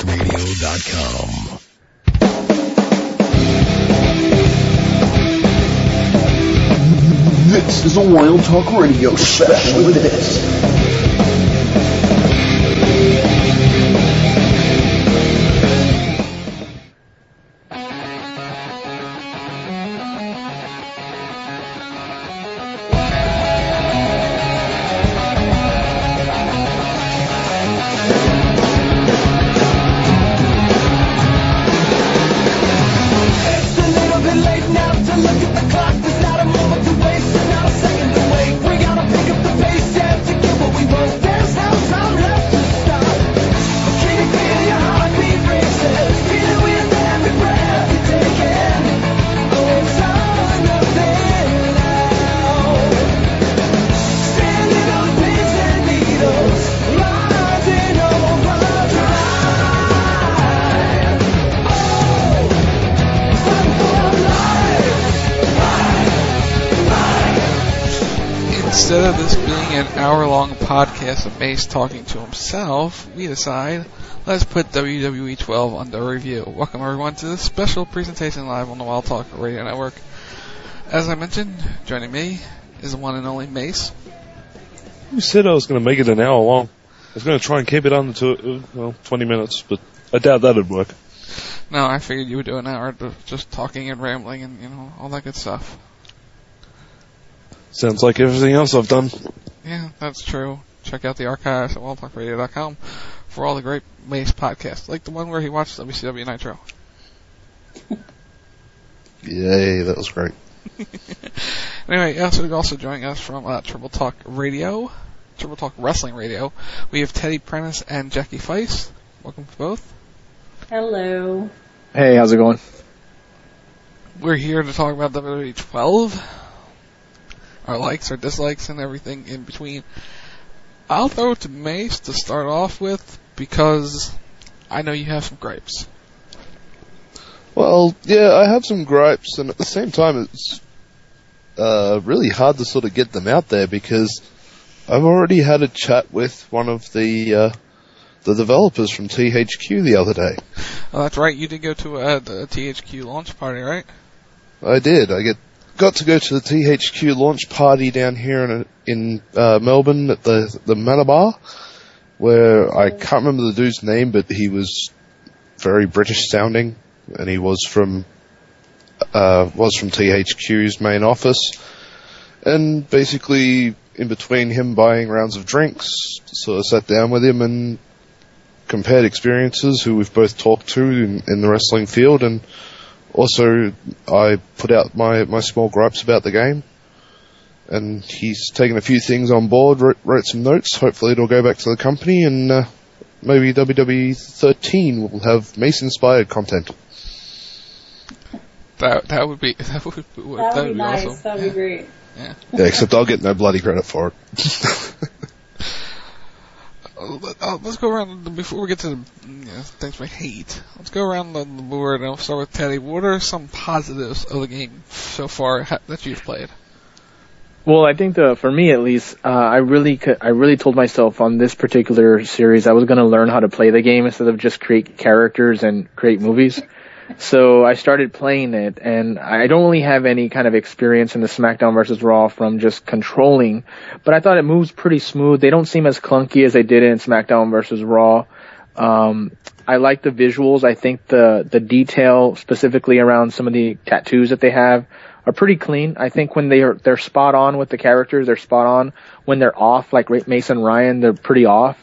wildtalkradio.com. This is a Wild Talk Radio special with this. Instead of this being an hour-long podcast of Mace talking to himself, we decide, let's put WWE 12 under review. Welcome everyone to this special presentation live on the Wild Talk Radio Network. As I mentioned, joining me is the one and only Mace. You said I was going to make it an hour long. I was going to try and keep it under 20 minutes, but I doubt that would work. No, I figured you would do an hour of just talking and rambling and, all that good stuff. Sounds like everything else I've done. Yeah, that's true. Check out the archives at wildtalkradio.com for all the great Mace podcasts, like the one where he watched WCW Nitro. Yay, that was great. Anyway, also joining us from Triple Talk Radio, Triple Talk Wrestling Radio, we have Teddy Prentice and Jackie Feist. Welcome to both. Hello. Hey, how's it going? We're here to talk about WWE 12. Our likes, our dislikes, and everything in between. I'll throw it to Mace to start off with, because I know you have some gripes. Well, yeah, I have some gripes, and at the same time, it's really hard to sort of get them out there, because I've already had a chat with one of the developers from THQ the other day. Oh, that's right, you did go to a THQ launch party, right? I did. Got to go to the THQ launch party down here in Melbourne at the Manor Bar, where I can't remember the dude's name, but he was very British sounding, and he was from THQ's main office. And basically, in between him buying rounds of drinks, sort of sat down with him and compared experiences, who we've both talked to in the wrestling field, and also, I put out my small gripes about the game, and he's taken a few things on board, wrote some notes. Hopefully it'll go back to the company, and maybe WWE 13 will have Mace-inspired content. That would be nice. awesome. That would be great. Yeah, except I'll get no bloody credit for it. Let's go around, before we get to the things we hate, let's go around the board, and I'll start with Teddy. What are some positives of the game so far that you've played? Well, I think for me at least, I really told myself on this particular series I was going to learn how to play the game instead of just create characters and create movies. So I started playing it, and I don't really have any kind of experience in the SmackDown vs. Raw from just controlling, but I thought it moves pretty smooth. They don't seem as clunky as they did in SmackDown vs. Raw. I like the visuals. I think the detail specifically around some of the tattoos that they have are pretty clean. I think when they're spot on with the characters, they're spot on. When they're off, like Mason Ryan, they're pretty off.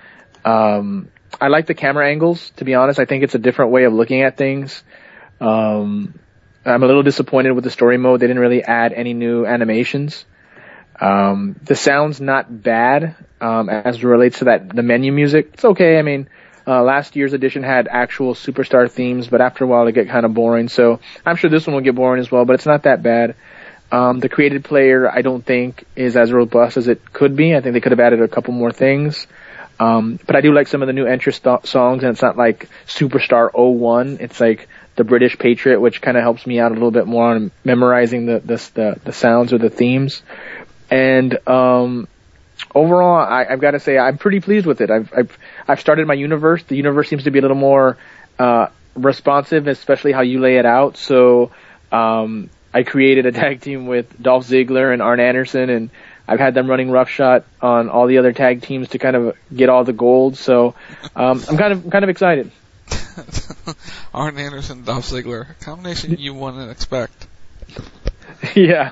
I like the camera angles, to be honest. I think it's a different way of looking at things. I'm a little disappointed with the story mode. They didn't really add any new animations. The sound's not bad, as it relates to the menu music. It's okay. I mean, last year's edition had actual superstar themes, but after a while it get kind of boring. So I'm sure this one will get boring as well, but it's not that bad. The created player, I don't think, is as robust as it could be. I think they could have added a couple more things. But I do like some of the new entrance songs, and it's not like Superstar 01. It's like the British Patriot, which kind of helps me out a little bit more on memorizing the sounds or the themes. And Overall, I've got to say I'm pretty pleased with it. I've started my universe. The universe seems to be a little more responsive, especially how you lay it out. So I created a tag team with Dolph Ziggler and Arn Anderson, and I've had them running roughshod on all the other tag teams to kind of get all the gold. So I'm kind of excited. Arn Anderson, Dolph Ziggler, a combination you wouldn't expect. Yeah.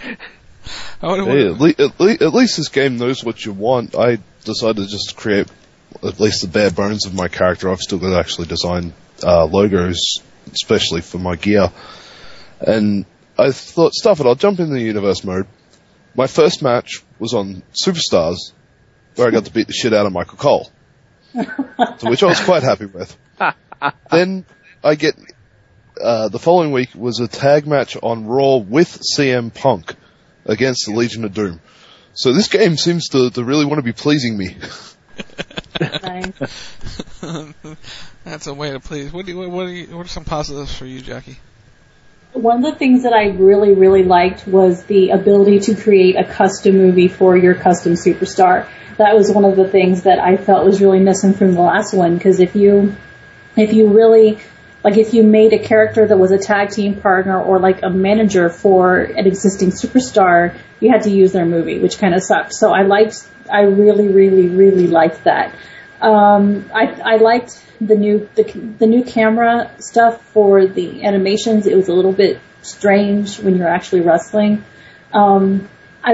Hey, at least this game knows what you want. I decided just to create at least the bare bones of my character. I've still got to actually design logos, especially for my gear. And I thought, stuff it, I'll jump into the universe mode. My first match was on Superstars, where I got to beat the shit out of Michael Cole, to which I was quite happy with. Then I get the following week was a tag match on Raw with CM Punk against the Legion of Doom. So this game seems to really want to be pleasing me. Nice. That's a way to please. What are some positives for you, Jackie? One of the things that I really, really liked was the ability to create a custom movie for your custom superstar. That was one of the things that I felt was really missing from the last one, because if you really, like if you made a character that was a tag team partner or like a manager for an existing superstar, you had to use their movie, which kind of sucked. So I really, really, really liked that. I liked the new camera stuff for the animations. It was a little bit strange when you're actually wrestling. They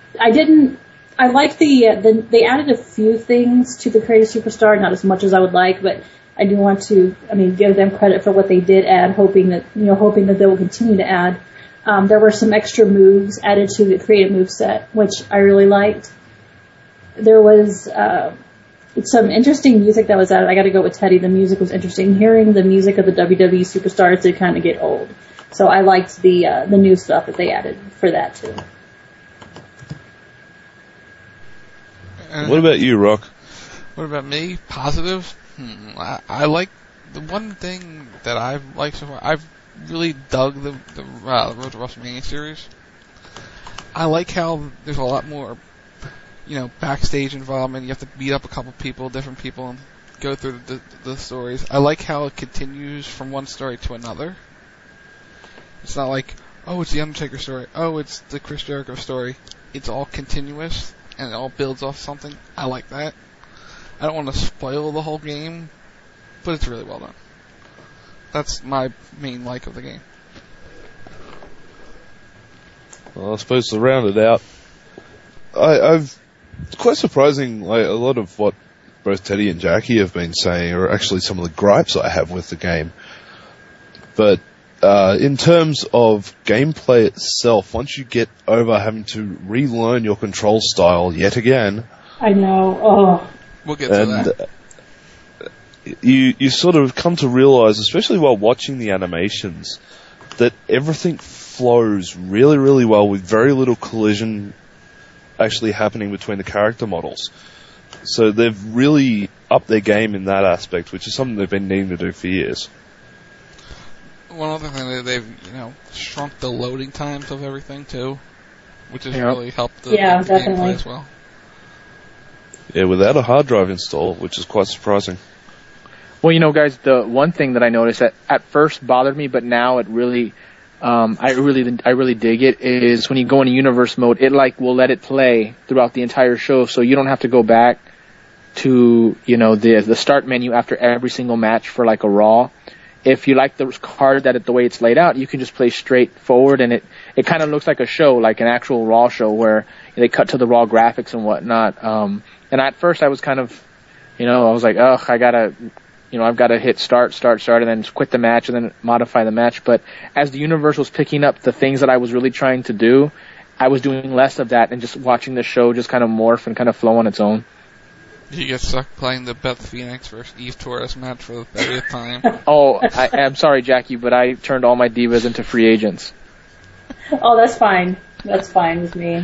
added a few things to the Creative Superstar, not as much as I would like, but I do want to, give them credit for what they did add, hoping that they will continue to add. There were some extra moves added to the creative moveset, which I really liked. There was some interesting music that was added. I got to go with Teddy. The music was interesting. Hearing the music of the WWE superstars did kind of get old, so I liked the new stuff that they added for that too. What about you, Rock? What about me? Positive? I like the one thing that I've liked so far. I've really dug the Road to WrestleMania series. I like how there's a lot more, backstage involvement. You have to beat up a couple people, different people, and go through the stories. I like how it continues from one story to another. It's not like, oh, it's the Undertaker story. Oh, it's the Chris Jericho story. It's all continuous, and it all builds off something. I like that. I don't want to spoil the whole game, but it's really well done. That's my main like of the game. Well, I suppose to round it out, I've it's quite surprising. Like a lot of what both Teddy and Jackie have been saying are actually some of the gripes I have with the game. But in terms of gameplay itself, once you get over having to relearn your control style yet again, I know. Oh. We'll get to that. You sort of come to realize, especially while watching the animations, that everything flows really, really well with very little collision actually happening between the character models. So they've really upped their game in that aspect, which is something they've been needing to do for years. One other thing that they've, shrunk the loading times of everything too, which has really helped the gameplay as well. Yeah, without a hard drive install, which is quite surprising. Well, guys, the one thing that I noticed that at first bothered me, but now it really, I really dig it, is when you go into universe mode, it will let it play throughout the entire show, so you don't have to go back to, the start menu after every single match for like a Raw. If you like the card the way it's laid out, you can just play straight forward, and it kind of looks like a show, like an actual Raw show where they cut to the Raw graphics and whatnot. And at first I was kind of, I was like, ugh, I've got to hit start, and then quit the match and then modify the match. But as the universe was picking up the things that I was really trying to do, I was doing less of that and just watching the show just kind of morph and kind of flow on its own. You get stuck playing the Beth Phoenix versus Eve Torres match for the 30th time. Oh, I'm sorry, Jackie, but I turned all my divas into free agents. Oh, that's fine. That's fine with me.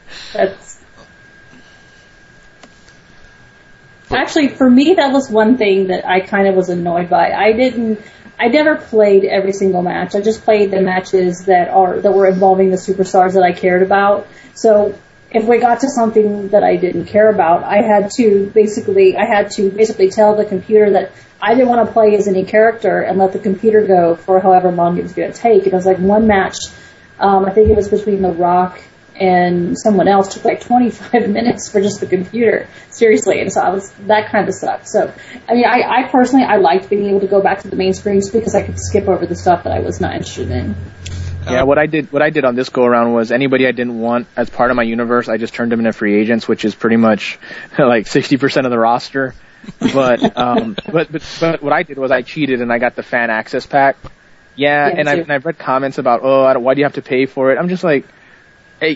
Actually, for me, that was one thing that I kind of was annoyed by. I never played every single match. I just played the matches that were involving the superstars that I cared about. So if we got to something that I didn't care about, I had to basically tell the computer that I didn't want to play as any character and let the computer go for however long it was going to take. And it was like one match, I think it was between The Rock and someone else, took like 25 minutes for just the computer. Seriously. And so that kind of sucked. So, I mean, I personally, I liked being able to go back to the main screen just because I could skip over the stuff that I was not interested in. Yeah, what I did on this go around was anybody I didn't want as part of my universe, I just turned them into free agents, which is pretty much like 60% of the roster. But what I did was I cheated and I got the fan access pack. Yeah, and I've read comments about, why do you have to pay for it? I'm just like, hey,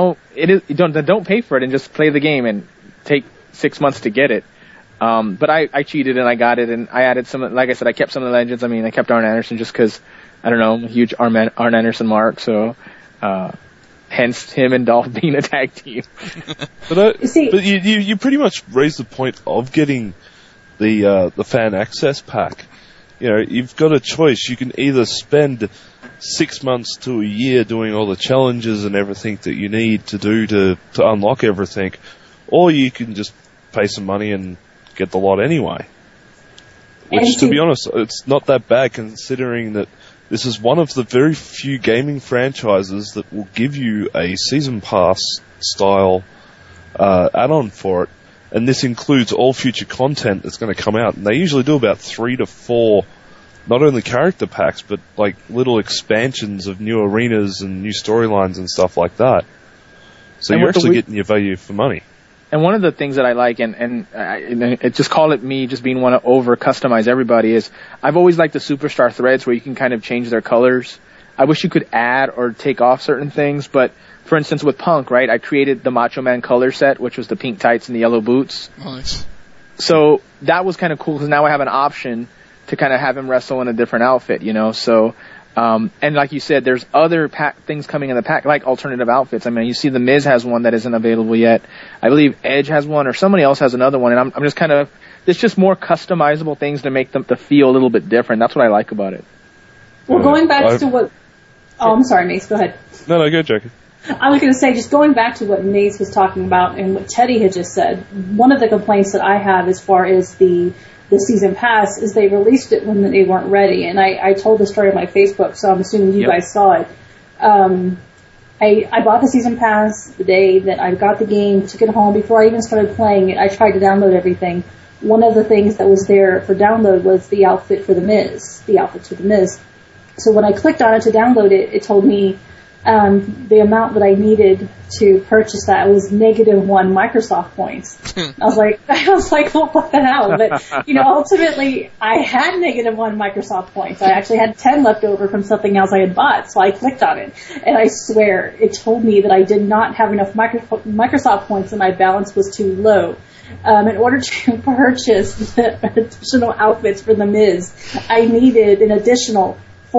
don't pay for it and just play the game and take 6 months to get it. But I cheated and I got it, and I added some, like I said, I kept some of the legends. I mean, I kept Arn Anderson just because, I don't know, I'm a huge Arn Anderson mark, so hence him and Dolph being a tag team. But you pretty much raised the point of getting the fan access pack. You know, you've got a choice. You can either spend 6 months to a year doing all the challenges and everything that you need to do to unlock everything, or you can just pay some money and get the lot anyway. Which, to be honest, it's not that bad considering that this is one of the very few gaming franchises that will give you a season pass style add-on for it. And this includes all future content that's going to come out. And they usually do about 3 to 4, not only character packs, but like little expansions of new arenas and new storylines and stuff like that. So you're actually getting your value for money. And one of the things that I like, and it just call it me just being want to over customize everybody, is I've always liked the Superstar threads where you can kind of change their colors. I wish you could add or take off certain things, but for instance with Punk, right, I created the Macho Man color set, which was the pink tights and the yellow boots. Nice. So that was kind of cool because now I have an option to kind of have him wrestle in a different outfit, you know. So, and like you said, there's other things coming in the pack, like alternative outfits. I mean, you see The Miz has one that isn't available yet. I believe Edge has one, or somebody else has another one, and I'm just kind of, there's just more customizable things to make them to feel a little bit different. That's what I like about it. Well, going back to what... Oh, I'm sorry, Mace, go ahead. No, go, Jackie. I was going to say, just going back to what Mace was talking about and what Teddy had just said, one of the complaints that I have as far as the season pass is they released it when they weren't ready. And I told the story on my Facebook, so I'm assuming you guys saw it. I bought the season pass the day that I got the game, took it home. Before I even started playing it, I tried to download everything. One of the things that was there for download was the outfit for The Miz, the outfit to The Miz. So when I clicked on it to download it, it told me the amount that I needed to purchase that was -1 Microsoft points. I was like, well, what the hell? But, ultimately, I had -1 Microsoft points. I actually had 10 left over from something else I had bought, so I clicked on it. And I swear, it told me that I did not have enough Microsoft points and my balance was too low. In order to purchase the additional outfits for The Miz, I needed an additional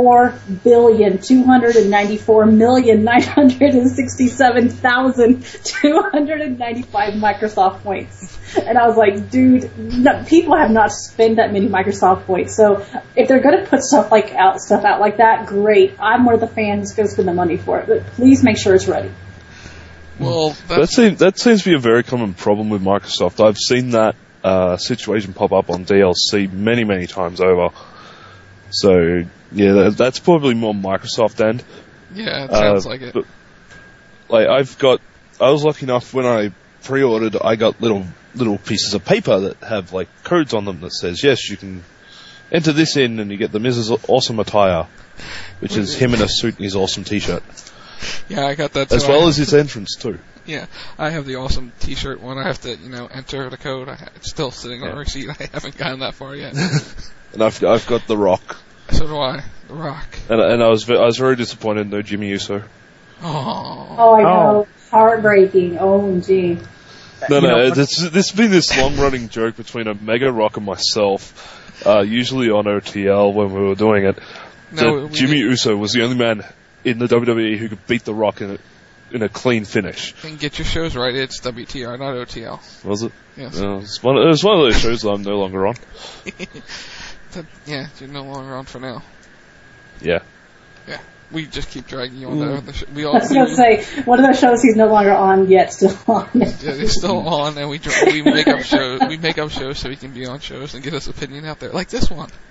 4,294,967,295 Microsoft points. And I was like, dude, no, people have not spent that many Microsoft points. So if they're going to put stuff out like that, great. I'm one of the fans going to spend the money for it. But please make sure it's ready. Well, that seems to be a very common problem with Microsoft. I've seen that situation pop up on DLC many, many times over. So, yeah, that's probably more Microsoft end. Yeah, it sounds like it. But, I was lucky enough when I pre-ordered, I got little pieces of paper that have, codes on them that says, yes, you can enter this in and you get the Miz's awesome attire, which is him in a suit and his awesome t-shirt. Yeah, I got that too. As well as his entrance, too. Yeah, I have the awesome t-shirt one. I have to, enter the code. It's still sitting on a receipt. I haven't gotten that far yet. And I've got The Rock. So do I. The Rock. And I was very disappointed, no Jimmy Uso. Oh, I know. Heartbreaking. OMG. No, there's been this long-running joke between Omega Rock and myself, usually on OTL when we were doing it, that Jimmy Uso was the only man in the WWE who could beat The Rock in a clean finish. And get your shows right, it's WTR, not OTL. Was it? Yes. It was one of those shows that I'm no longer on. Yeah, you're no longer on for now. Yeah. Yeah. We just keep dragging you on there. We I was going to say, one of those shows he's no longer on yet, still on. Yeah, he's still on, and we make up shows. We make up shows so he can be on shows and get his opinion out there, like this one.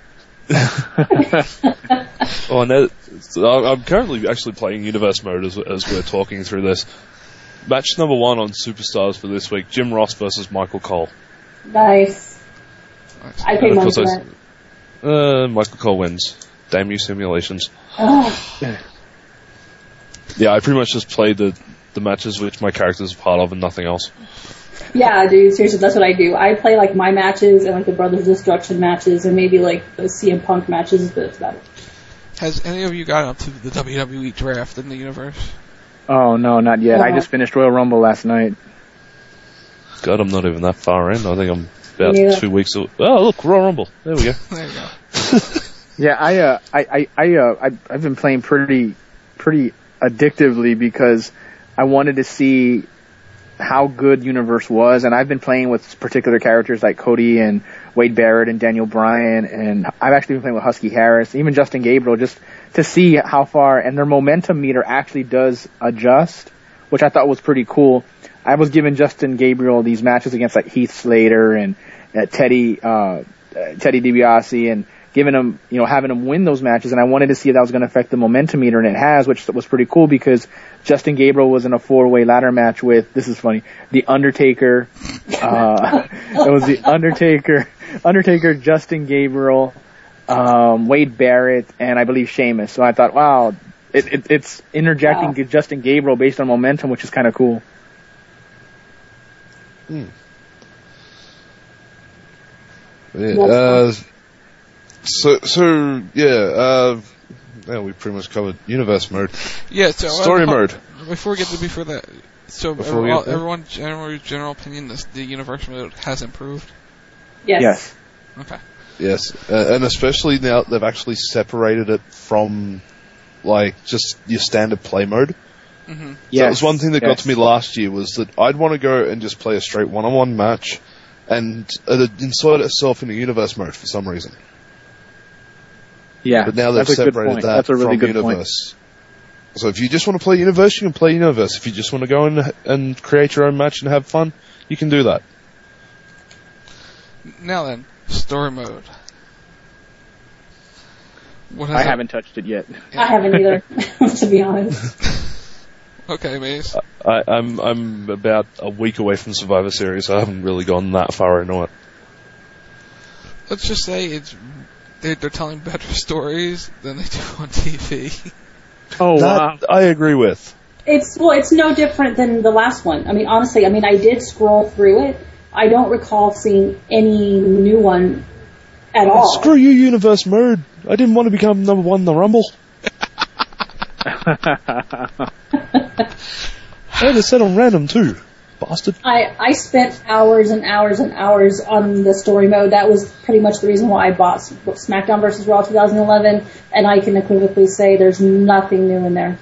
Oh, no, I'm currently actually playing Universe Mode as we're talking through this. Match number 1 on Superstars for this week: Jim Ross versus Michael Cole. Nice. I paid money for that. Michael Cole wins. Damn you, simulations. Oh. Yeah, I pretty much just played the matches which my character's a part of and nothing else. Yeah, dude, seriously, that's what I do. I play, like, my matches and, like, the Brothers Destruction matches and maybe, like, the CM Punk matches, but that's about it. Has any of you gotten up to the WWE draft in the universe? Oh, no, not yet. I just finished Royal Rumble last night. God, I'm not even that far in. I think I'm about 2 weeks away. Oh, look, Royal Rumble. There we go. There you go. Yeah, I've been playing pretty addictively because I wanted to see how good Universe was, and I've been playing with particular characters like Cody and Wade Barrett and Daniel Bryan, and I've actually been playing with Husky Harris, even Justin Gabriel, just to see how far, and their momentum meter actually does adjust, which I thought was pretty cool. I was giving Justin Gabriel these matches against like Heath Slater and Teddy DiBiase, and giving him, having him win those matches, and I wanted to see if that was going to affect the momentum meter, and it has, which was pretty cool because Justin Gabriel was in a 4-way ladder match with, this is funny, The Undertaker. It was The Undertaker, Justin Gabriel, Wade Barrett, and I believe Sheamus. So I thought, wow, it's interjecting Justin Gabriel based on momentum, which is kind of cool. Yeah, yeah, we pretty much covered Universe Mode. Yeah, so Story Mode. Before that, so everyone's general opinion, the Universe Mode has improved? Yes. Okay. Yes, and especially now they've actually separated it from, like, just your standard play mode. Mm-hmm. So that was one thing that got to me last year, was that I'd want to go and just play a straight one-on-one match and insert itself in a Universe Mode for some reason. Yeah, but now they've separated that that's a really from good Universe. Point. So if you just want to play Universe, you can play Universe. If you just want to go and create your own match and have fun, you can do that. Now then, Story Mode. I haven't touched it yet. I haven't either, to be honest. Okay, Maze. I'm about a week away from Survivor Series, so I haven't really gone that far into it. Let's just say they're telling better stories than they do on TV. Oh, wow. I agree with. It's no different than the last one. I mean, honestly, I did scroll through it. I don't recall seeing any new one at all. Screw you, Universe Mode. I didn't want to become number 1 in the Rumble. Hey, they said on random too, bastard. I spent hours and hours and hours on the story mode. That was pretty much the reason why I bought SmackDown vs. Raw 2011, and I can equivocally say there's nothing new in there.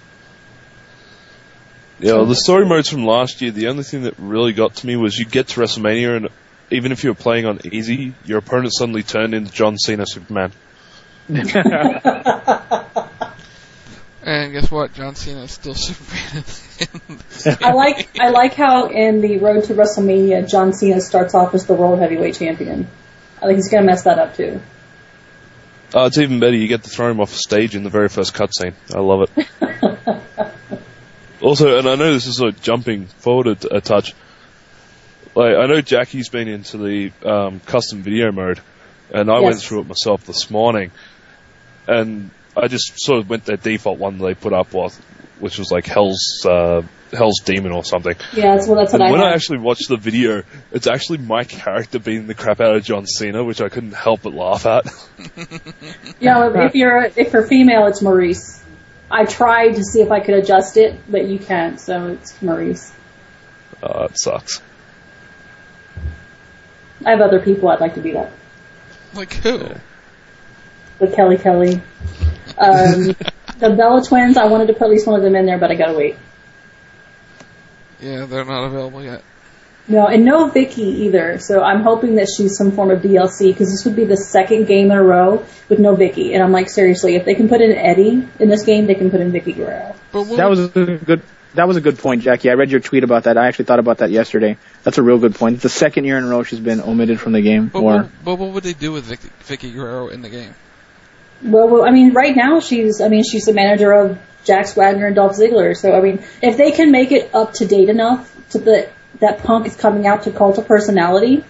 Yeah, well, the story modes from last year, the only thing that really got to me was you get to WrestleMania, and even if you were playing on easy, your opponent suddenly turned into John Cena Superman. And guess what? John Cena is still Superman. I like how in the Road to WrestleMania, John Cena starts off as the World Heavyweight Champion. I think he's going to mess that up too. Oh, it's even better. You get to throw him off stage in the very first cutscene. I love it. Also, and I know this is sort of jumping forward a touch. Like, I know Jackie's been into the custom video mode, and I went through it myself this morning, and I just sort of went their default one they put up with, which was like Hell's Demon or something. Yeah, that's what and I when had. I actually watched the video, it's actually my character beating the crap out of John Cena, which I couldn't help but laugh at. Yeah, if you're female, it's Maurice. I tried to see if I could adjust it, but you can't, so it's Maurice. Oh, it sucks. I have other people I'd like to beat up. Like who? With Kelly. The Bella Twins, I wanted to put at least one of them in there, but I gotta wait. Yeah, they're not available yet. No, and no Vicky either. So I'm hoping that she's some form of DLC, because this would be the second game in a row with no Vicky. And I'm like, seriously, if they can put in Eddie in this game, they can put in Vicky Guerrero. That was a good point, Jackie. I read your tweet about that. I actually thought about that yesterday. That's a real good point. It's the second year in a row she's been omitted from the game. But what would they do with Vicky Guerrero in the game? Well, I mean, right now she's the manager of Jack Wagner and Dolph Ziggler. So, I mean, if they can make it up to date enough to that Punk is coming out to Cult of Personality,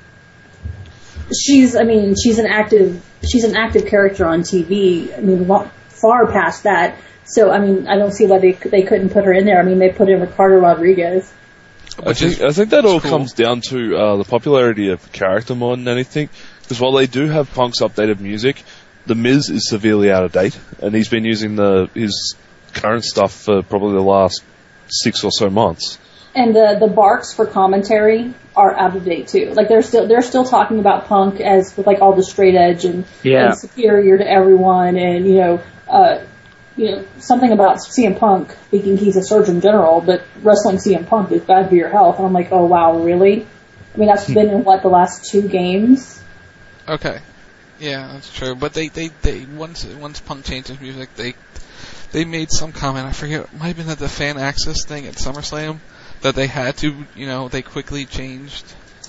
she's an active character on TV. I mean, far past that. So, I mean, I don't see why they couldn't put her in there. I mean, they put in Ricardo Rodriguez. I think that all comes down to the popularity of the character more than anything. Because while they do have Punk's updated music, The Miz is severely out of date, and he's been using his current stuff for probably the last 6 or so months. And the barks for commentary are out of date too. Like they're still talking about Punk as with like all the straight edge and superior to everyone, and something about CM Punk thinking he's a Surgeon General, but wrestling CM Punk is bad for your health. And I'm like, oh wow, really? I mean, that's been in the last 2 games. Okay, yeah, that's true. But they once Punk changed his music, they made some comment. I forget. It might have been at the Fan Access thing at SummerSlam that they had to. They quickly changed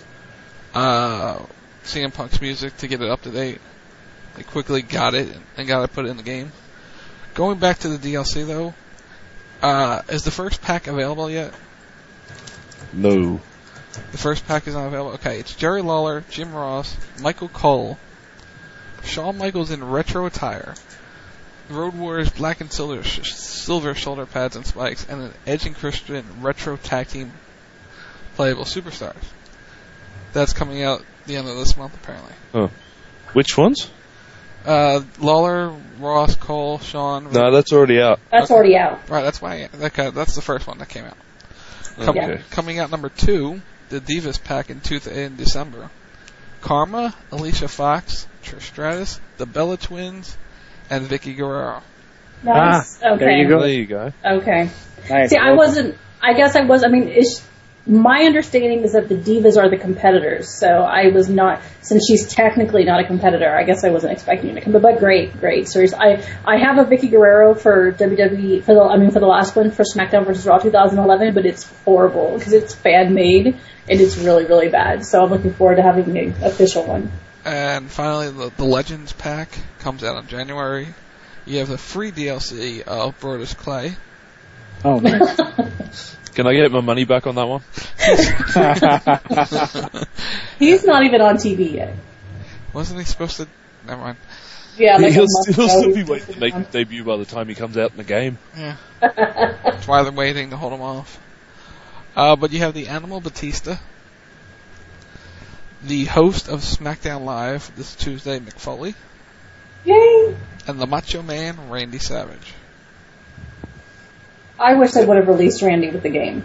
CM Punk's music to get it up to date. They quickly got it and got it put in the game. Going back to the DLC, though, is the first pack available yet? No. The first pack is not available? Okay, it's Jerry Lawler, Jim Ross, Michael Cole, Shawn Michaels in retro attire, Road Warriors black and silver shoulder pads and spikes, and an Edge and Christian retro tag team playable superstars. That's coming out the end of this month, apparently. Oh. Which ones? Lawler, Ross, Cole, Shawn. No, that's already out. That's already out. Right, that's the first one that came out. Okay. Coming out number 2, the Divas pack in December. Karma, Alicia Fox, Trish Stratus, the Bella Twins, and Vicky Guerrero. Nice. Okay. There you go. Okay. Nice. See, my understanding is that the Divas are the competitors, so I was not, since she's technically not a competitor, I guess I wasn't expecting her to come, but great. Seriously, I have a Vicky Guerrero for WWE, for the last one, for SmackDown vs. Raw 2011, but it's horrible, because it's fan-made, and it's really, really bad, so I'm looking forward to having the official one. And finally, the Legends pack comes out in January. You have the free DLC of Brodus Clay. Oh, nice. Can I get my money back on that one? He's not even on TV yet. Wasn't he supposed to? Never mind. Yeah, he'll still be waiting to make his debut by the time he comes out in the game. Yeah. That's why they're waiting to hold him off. But you have the Animal Batista, the host of SmackDown Live this Tuesday, Mick Foley. Yay! And the Macho Man, Randy Savage. I wish they would have released Randy with the game.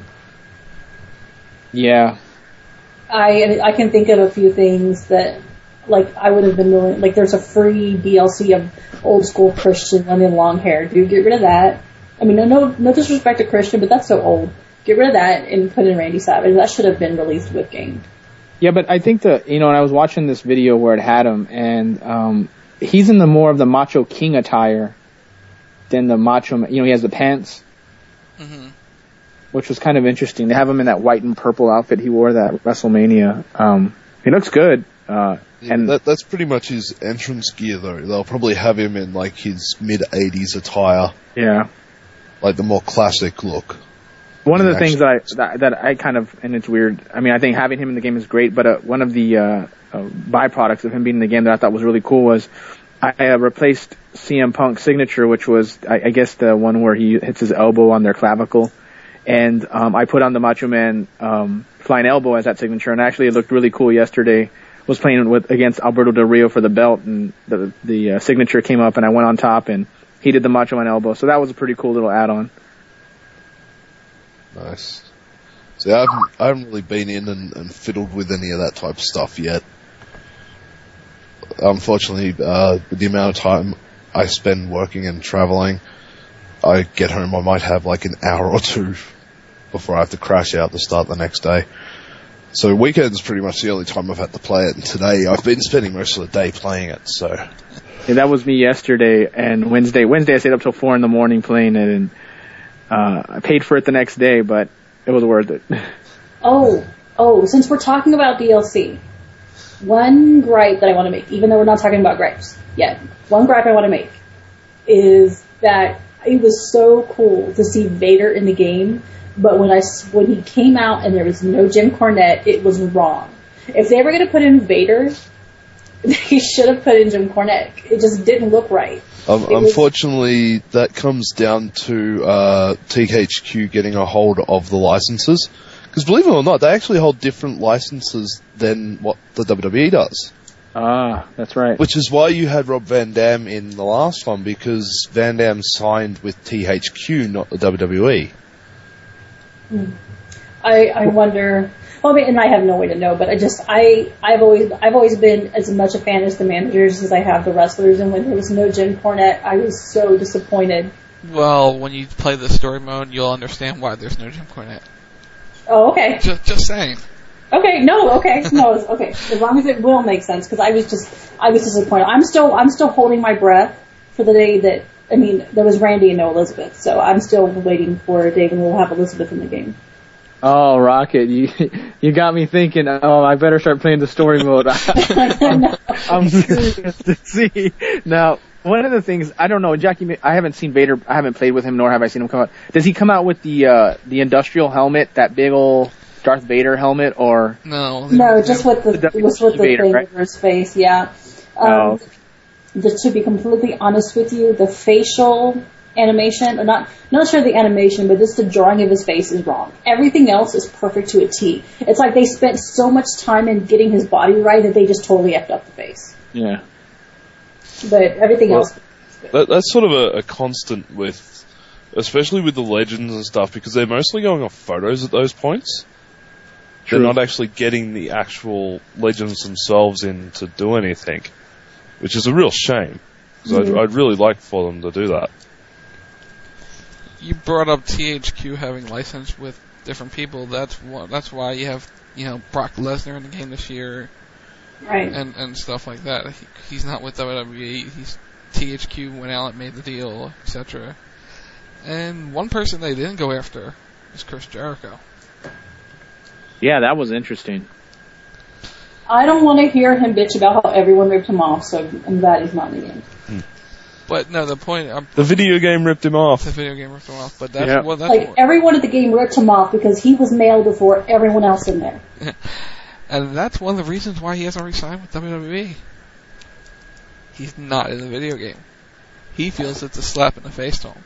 Yeah. I can think of a few things that, I would have been willing, there's a free DLC of old school Christian women long hair. Dude, get rid of that. I mean, no disrespect to Christian, but that's so old. Get rid of that and put in Randy Savage. That should have been released with game. Yeah, but I think when I was watching this video where it had him, and he's in the more of the Macho King attire than the Macho Man. He has the pants. Mm-hmm. Which was kind of interesting. They have him in that white and purple outfit he wore that WrestleMania. He looks good. And that's pretty much his entrance gear, though. They'll probably have him in his mid-80s attire. Yeah, the more classic look. One of the things that I kind of, and it's weird. I mean, I think having him in the game is great, but one of the byproducts of him being in the game that I thought was really cool was I replaced CM Punk's signature, which was, I guess, the one where he hits his elbow on their clavicle. And I put on the Macho Man flying elbow as that signature, and actually it looked really cool yesterday. Was playing against Alberto Del Rio for the belt, and the signature came up, and I went on top, and he did the Macho Man elbow. So that was a pretty cool little add-on. Nice. See, I haven't really been in and fiddled with any of that type of stuff yet. Unfortunately, with the amount of time I spend working and traveling, I get home, I might have an hour or two before I have to crash out to start the next day. So weekend's pretty much the only time I've had to play it, and today I've been spending most of the day playing it, so... Yeah, that was me yesterday and Wednesday. Wednesday I stayed up till 4 a.m. playing it, and I paid for it the next day, but it was worth it. Oh, since we're talking about DLC, one gripe that I want to make, even though we're not talking about gripes yet, one gripe I want to make is that it was so cool to see Vader in the game, but when he came out and there was no Jim Cornette, it was wrong. If they were going to put in Vader, they should have put in Jim Cornette. It just didn't look right. Unfortunately, that comes down to THQ getting a hold of the licenses. Because believe it or not, they actually hold different licenses than what the WWE does. Ah, that's right. Which is why you had Rob Van Dam in the last one, because Van Dam signed with THQ, not the WWE. I wonder. Well, I mean, and I have no way to know, but I've always been as much a fan as the managers as I have the wrestlers. And when there was no Jim Cornette, I was so disappointed. Well, when you play the story mode, you'll understand why there's no Jim Cornette. Oh, okay. Just saying. Okay, okay. As long as it will make sense, because I was disappointed. I'm still holding my breath for the day that, I mean, there was Randy and no Elizabeth, so I'm still waiting for a day when we'll have Elizabeth in the game. Oh, Rocket, you got me thinking, I better start playing the story mode. I'm curious to see. Now, one of the things, I don't know, Jackie, I haven't seen Vader, I haven't played with him, nor have I seen him come out. Does he come out with the industrial helmet, that big ol' Darth Vader helmet, or? No, just with the Vader, thing right? over his face, yeah. To be completely honest with you, the facial animation, or not sure the animation, but just the drawing of his face is wrong. Everything else is perfect to a T. It's like they spent so much time in getting his body right that they just totally effed up the face. Yeah. But everything else is good. That's sort of a constant with, especially with the Legends and stuff, because they're mostly going off photos at those points. True. They're not actually getting the actual Legends themselves in to do anything, which is a real shame, because I'd really like for them to do that. You brought up THQ having license with different people. That's why you have, Brock Lesnar in the game this year. Right. And stuff like that. He's not with WWE. THQ went out and made the deal, etc. And one person they didn't go after is Chris Jericho. Yeah, that was interesting. I don't want to hear him bitch about how everyone ripped him off, so I'm glad he's not in the game. But no, the point... the video game ripped him off. The video game ripped him off, but that's everyone at the game ripped him off because he was male before everyone else in there. And that's one of the reasons why he hasn't re-signed with WWE. He's not in the video game. He feels it's a slap in the face to him.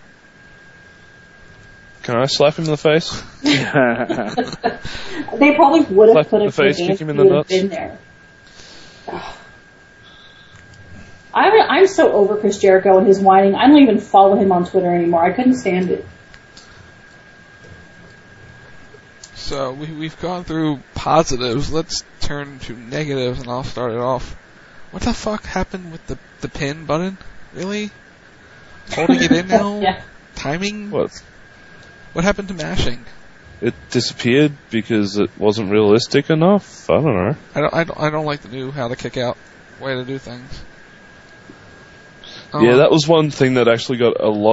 Can I slap him in the face? They probably would have put him in the face, kick him in the nuts. Been there. I'm so over Chris Jericho and his whining. I don't even follow him on Twitter anymore. I couldn't stand it. So we've gone through positives. Let's turn to negatives, and I'll start it off. What the fuck happened with the pin button? Really? Holding it in now? Yeah. Timing? What? What happened to mashing? It disappeared because it wasn't realistic enough? I don't know. I don't like the new how to kick out way to do things. Yeah, that was one thing that actually got a lot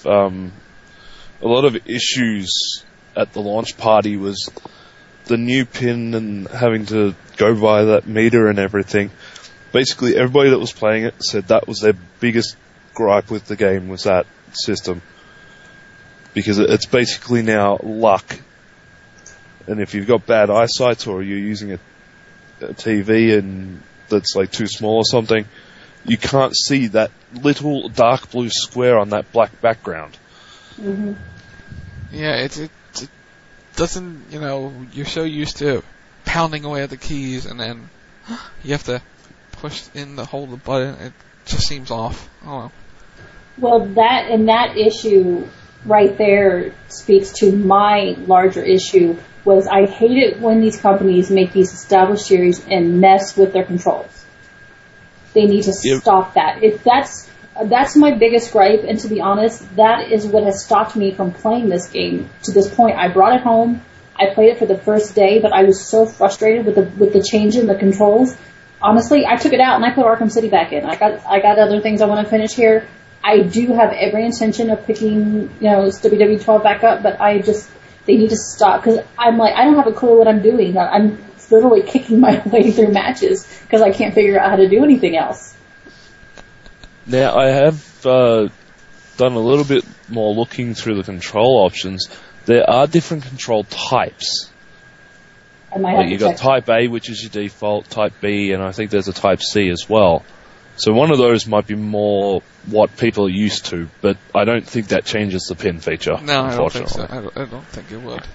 of issues at the launch party, was the new pin and having to go by that meter and everything. Basically, everybody that was playing it said that was their biggest gripe with the game, was that system. Because it's basically now luck. And if you've got bad eyesight, or you're using a TV and that's like too small or something, you can't see that little dark blue square on that black background. Mm-hmm. Yeah, it doesn't, you're so used to pounding away at the keys, and then you have to push in to hold the button. It just seems off. I don't know. Well, that issue right there speaks to my larger issue, was I hate it when these companies make these established series and mess with their controls. They need to stop that. That's my biggest gripe, and to be honest, that is what has stopped me from playing this game to this point. I brought it home, I played it for the first day, but I was so frustrated with the change in the controls. Honestly, I took it out and I put Arkham City back in. I got other things I want to finish here. I do have every intention of picking, WWE12 back up, but they need to stop, because I'm like, I don't have a clue what I'm doing. I'm literally kicking my way through matches because I can't figure out how to do anything else. Now, I have done a little bit more looking through the control options. There are different control types. You've got Type A, which is your default, Type B, and I think there's a Type C as well. So one of those might be more what people are used to, but I don't think that changes the pin feature. No, I don't think so. Unfortunately. I don't think it would.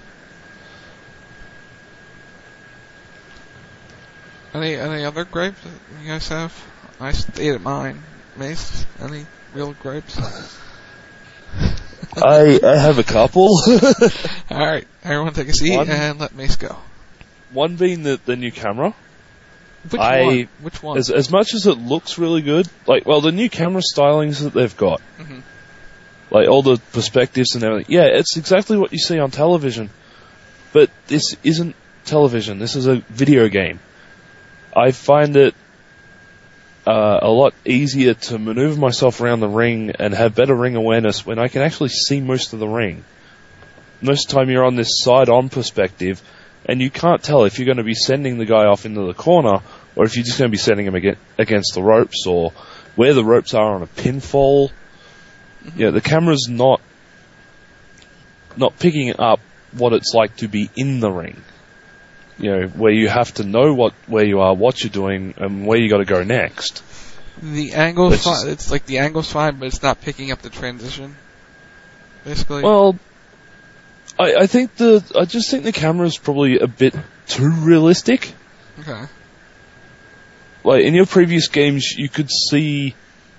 Any other gripes that you guys have? I stated mine. Mace, any real gripes? I have a couple. Alright, everyone take a seat and let Mace go. One being the new camera. Which one? As much as it looks really good, the new camera stylings that they've got, all the perspectives and everything, yeah, it's exactly what you see on television. But this isn't television. This is a video game. I find it a lot easier to maneuver myself around the ring and have better ring awareness when I can actually see most of the ring. Most of the time you're on this side-on perspective, and you can't tell if you're going to be sending the guy off into the corner or if you're just going to be sending him against the ropes or where the ropes are on a pinfall. Yeah, the camera's not picking up what it's like to be in the ring. Where you have to know where you are, what you're doing, and where you got to go next. The angle's fine. It's like the angle's fine, but it's not picking up the transition. Basically. Well, I just think the camera's probably a bit too realistic. Okay. In your previous games, you could see.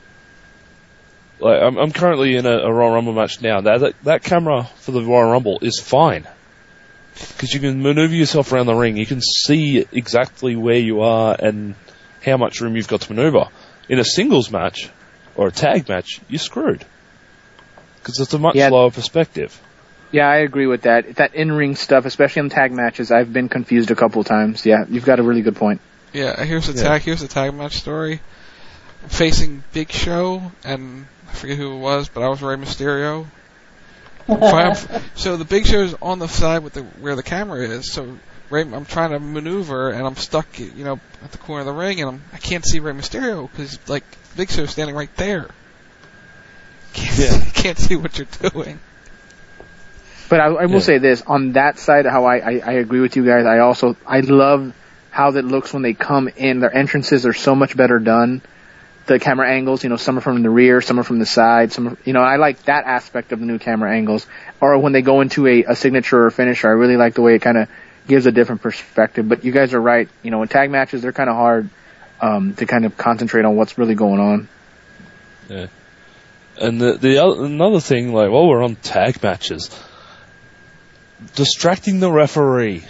I'm currently in a Royal Rumble match now. That camera for the Royal Rumble is fine. Because you can maneuver yourself around the ring. You can see exactly where you are and how much room you've got to maneuver. In a singles match, or a tag match, you're screwed. Because it's a much lower perspective. Yeah, I agree with that. That in-ring stuff, especially in tag matches, I've been confused a couple of times. Yeah, you've got a really good point. Yeah, here's the tag match story. Facing Big Show, and I forget who it was, but I was Rey Mysterio. So the Big Show's on the side where the camera is. So I'm trying to maneuver, and I'm stuck, at the corner of the ring, and I can't see Rey Mysterio because Big Show's standing right there. Can't see what you're doing. But I will say this on that side, how I agree with you guys. I love how that looks when they come in. Their entrances are so much better done. The camera angles, some are from the rear, some are from the side, I like that aspect of the new camera angles. Or when they go into a signature or finisher, I really like the way it kind of gives a different perspective. But you guys are right, in tag matches, they're kind of hard, to kind of concentrate on what's really going on. Yeah. And another thing, while we're on tag matches, distracting the referee.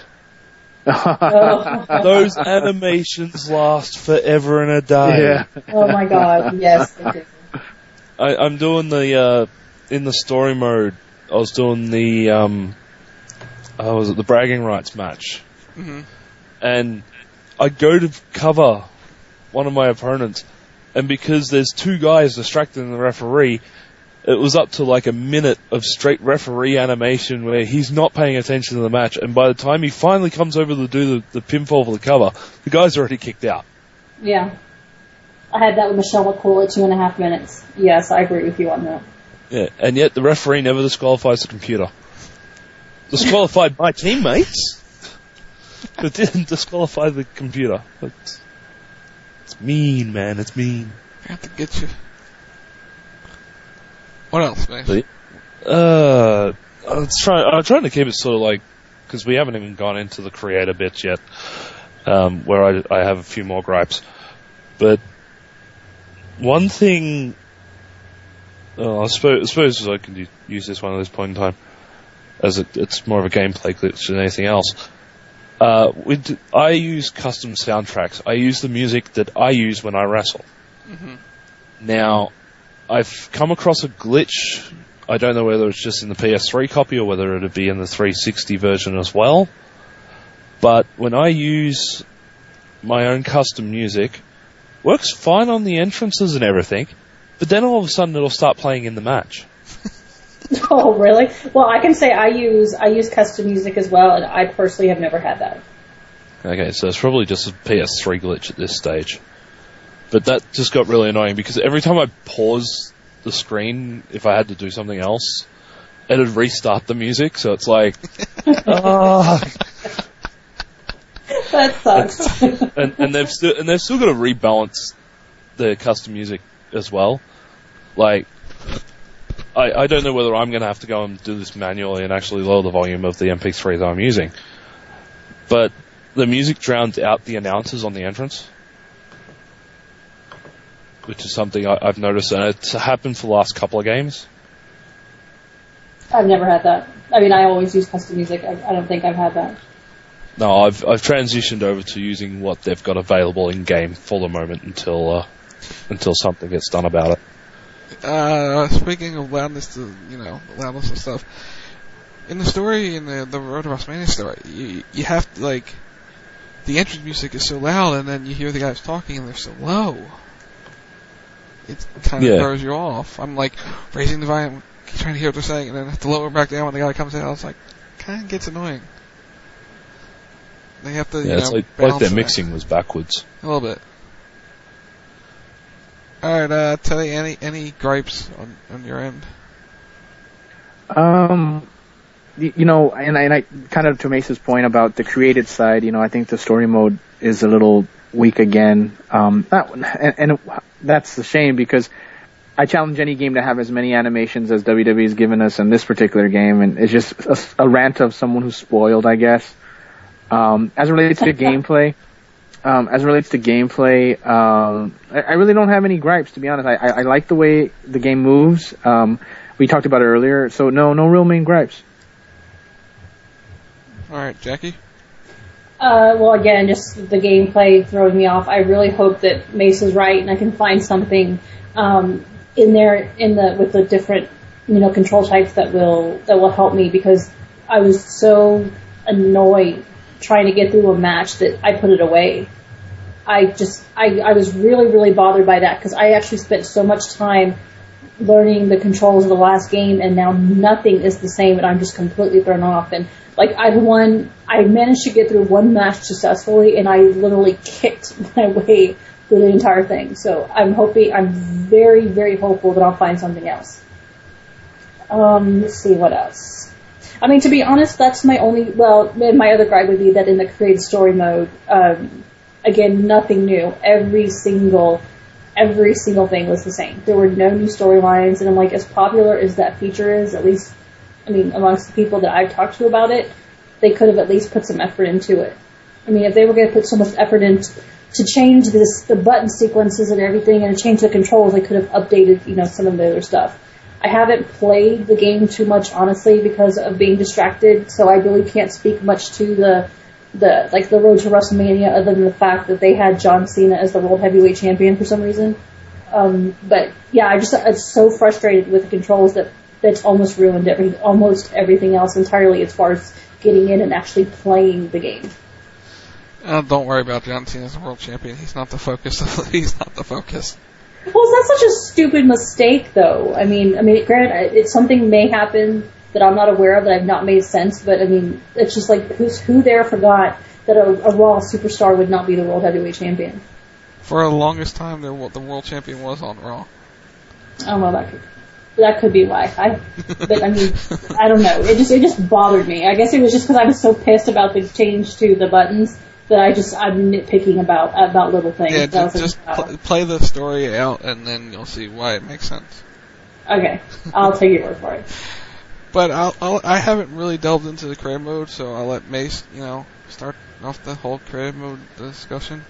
Those animations last forever and a day. Yeah. Oh my god, yes. I'm doing in the story mode, I was doing the bragging rights match. Mm-hmm. And I go to cover one of my opponents, and because there's two guys distracting the referee, it was up to a minute of straight referee animation where he's not paying attention to the match, and by the time he finally comes over to do the pinfall for the cover, the guy's already kicked out. Yeah. I had that with Michelle McCool at 2.5 minutes. Yes, I agree with you on that. Yeah, and yet the referee never disqualifies the computer. Disqualified my teammates, but didn't disqualify the computer. It's mean, man, it's mean. I have to get you. What else, man? I'm trying to keep it sort of because we haven't even gone into the creator bits yet, where I have a few more gripes. But one thing, I suppose I can use this one at this point in time, as it's more of a gameplay glitch than anything else. I use custom soundtracks. I use the music that I use when I wrestle. Mm-hmm. Now, I've come across a glitch I don't know whether it's just in the PS3 copy or whether it'd be in the 360 version as well. But when I use my own custom music, works fine on the entrances and everything, but then all of a sudden it'll start playing in the match. Oh, really? Well, I can say I use custom music as well, and I personally have never had that. Okay, so it's probably just a PS3 glitch at this stage. But that just got really annoying because every time I pause the screen, if I had to do something else, it'd restart the music, so it's like, That sucks. and they've still got to rebalance the custom music as well. Like, I don't know whether I'm going to have to go and do this manually and actually lower the volume of the MP3 that I'm using. But the music drowns out the announcers on the entrance, which is something I've noticed, and it's happened for the last couple of games. I've never had that. I mean, I always use custom music. I don't think I've had that. No, I've transitioned over to using what they've got available in game for the moment until something gets done about it. Speaking of loudness and stuff, in the story, in the Road to WrestleMania story, you have to, like, the entrance music is so loud, and then you hear the guys talking, and they're so low. It kind of throws you off. I'm, like, raising the volume, trying to hear what they're saying, and then I have to lower it back down when the guy comes in. I was like, kind of gets annoying. They have to, it's like their mixing was backwards. A little bit. Alright, Teddy, any gripes on your end? And I kind of to Mace's point about the created side, I think the story mode is a little weak again. And that's a shame because I challenge any game to have as many animations as WWE's given us in this particular game, and it's just a rant of someone who's spoiled, I guess. As it relates to gameplay, I really don't have any gripes, to be honest. I like the way the game moves. We talked about it earlier, so no real main gripes. Alright, Jackie? Well, again, just the gameplay throwing me off. I really hope that Mace is right and I can find something in there with the different control types that will help me, because I was so annoyed trying to get through a match that I put it away. I was really, really bothered by that, because I actually spent so much time learning the controls of the last game, and now nothing is the same, and I'm just completely thrown off. And like I managed to get through one match successfully, and I literally kicked my way through the entire thing. So I'm very, very hopeful that I'll find something else. Let's see what else. I mean, to be honest, that's my other gripe would be that in the created story mode, again, nothing new. Every single thing was the same. There were no new storylines, and I'm like, as popular as that feature is, at least, I mean, amongst the people that I've talked to about it, they could have at least put some effort into it. I mean, if they were going to put so much effort into to change the button sequences and everything, and change the controls, they could have updated, some of the other stuff. I haven't played the game too much, honestly, because of being distracted, so I really can't speak much to the Road to WrestleMania, other than the fact that they had John Cena as the World Heavyweight Champion for some reason. But yeah, I'm so frustrated with the controls that's almost ruined almost everything else entirely as far as getting in and actually playing the game. Don't worry about John Cena as the world champion. He's not the focus. He's not the focus. Well, that's such a stupid mistake, though. I mean, granted, something may happen that I'm not aware of, that I've not made sense, but I mean, it's just like, who there forgot that a Raw superstar would not be the World Heavyweight Champion? For the longest time, the world champion was on Raw. Oh, well, that could be why. But I mean, I don't know. It just bothered me. I guess it was just because I was so pissed about the change to the buttons that I'm nitpicking about little things. Yeah, just play the story out, and then you'll see why it makes sense. Okay, I'll take your word for it. But I haven't really delved into the creative mode, so I'll let Mace, start off the whole creative mode discussion.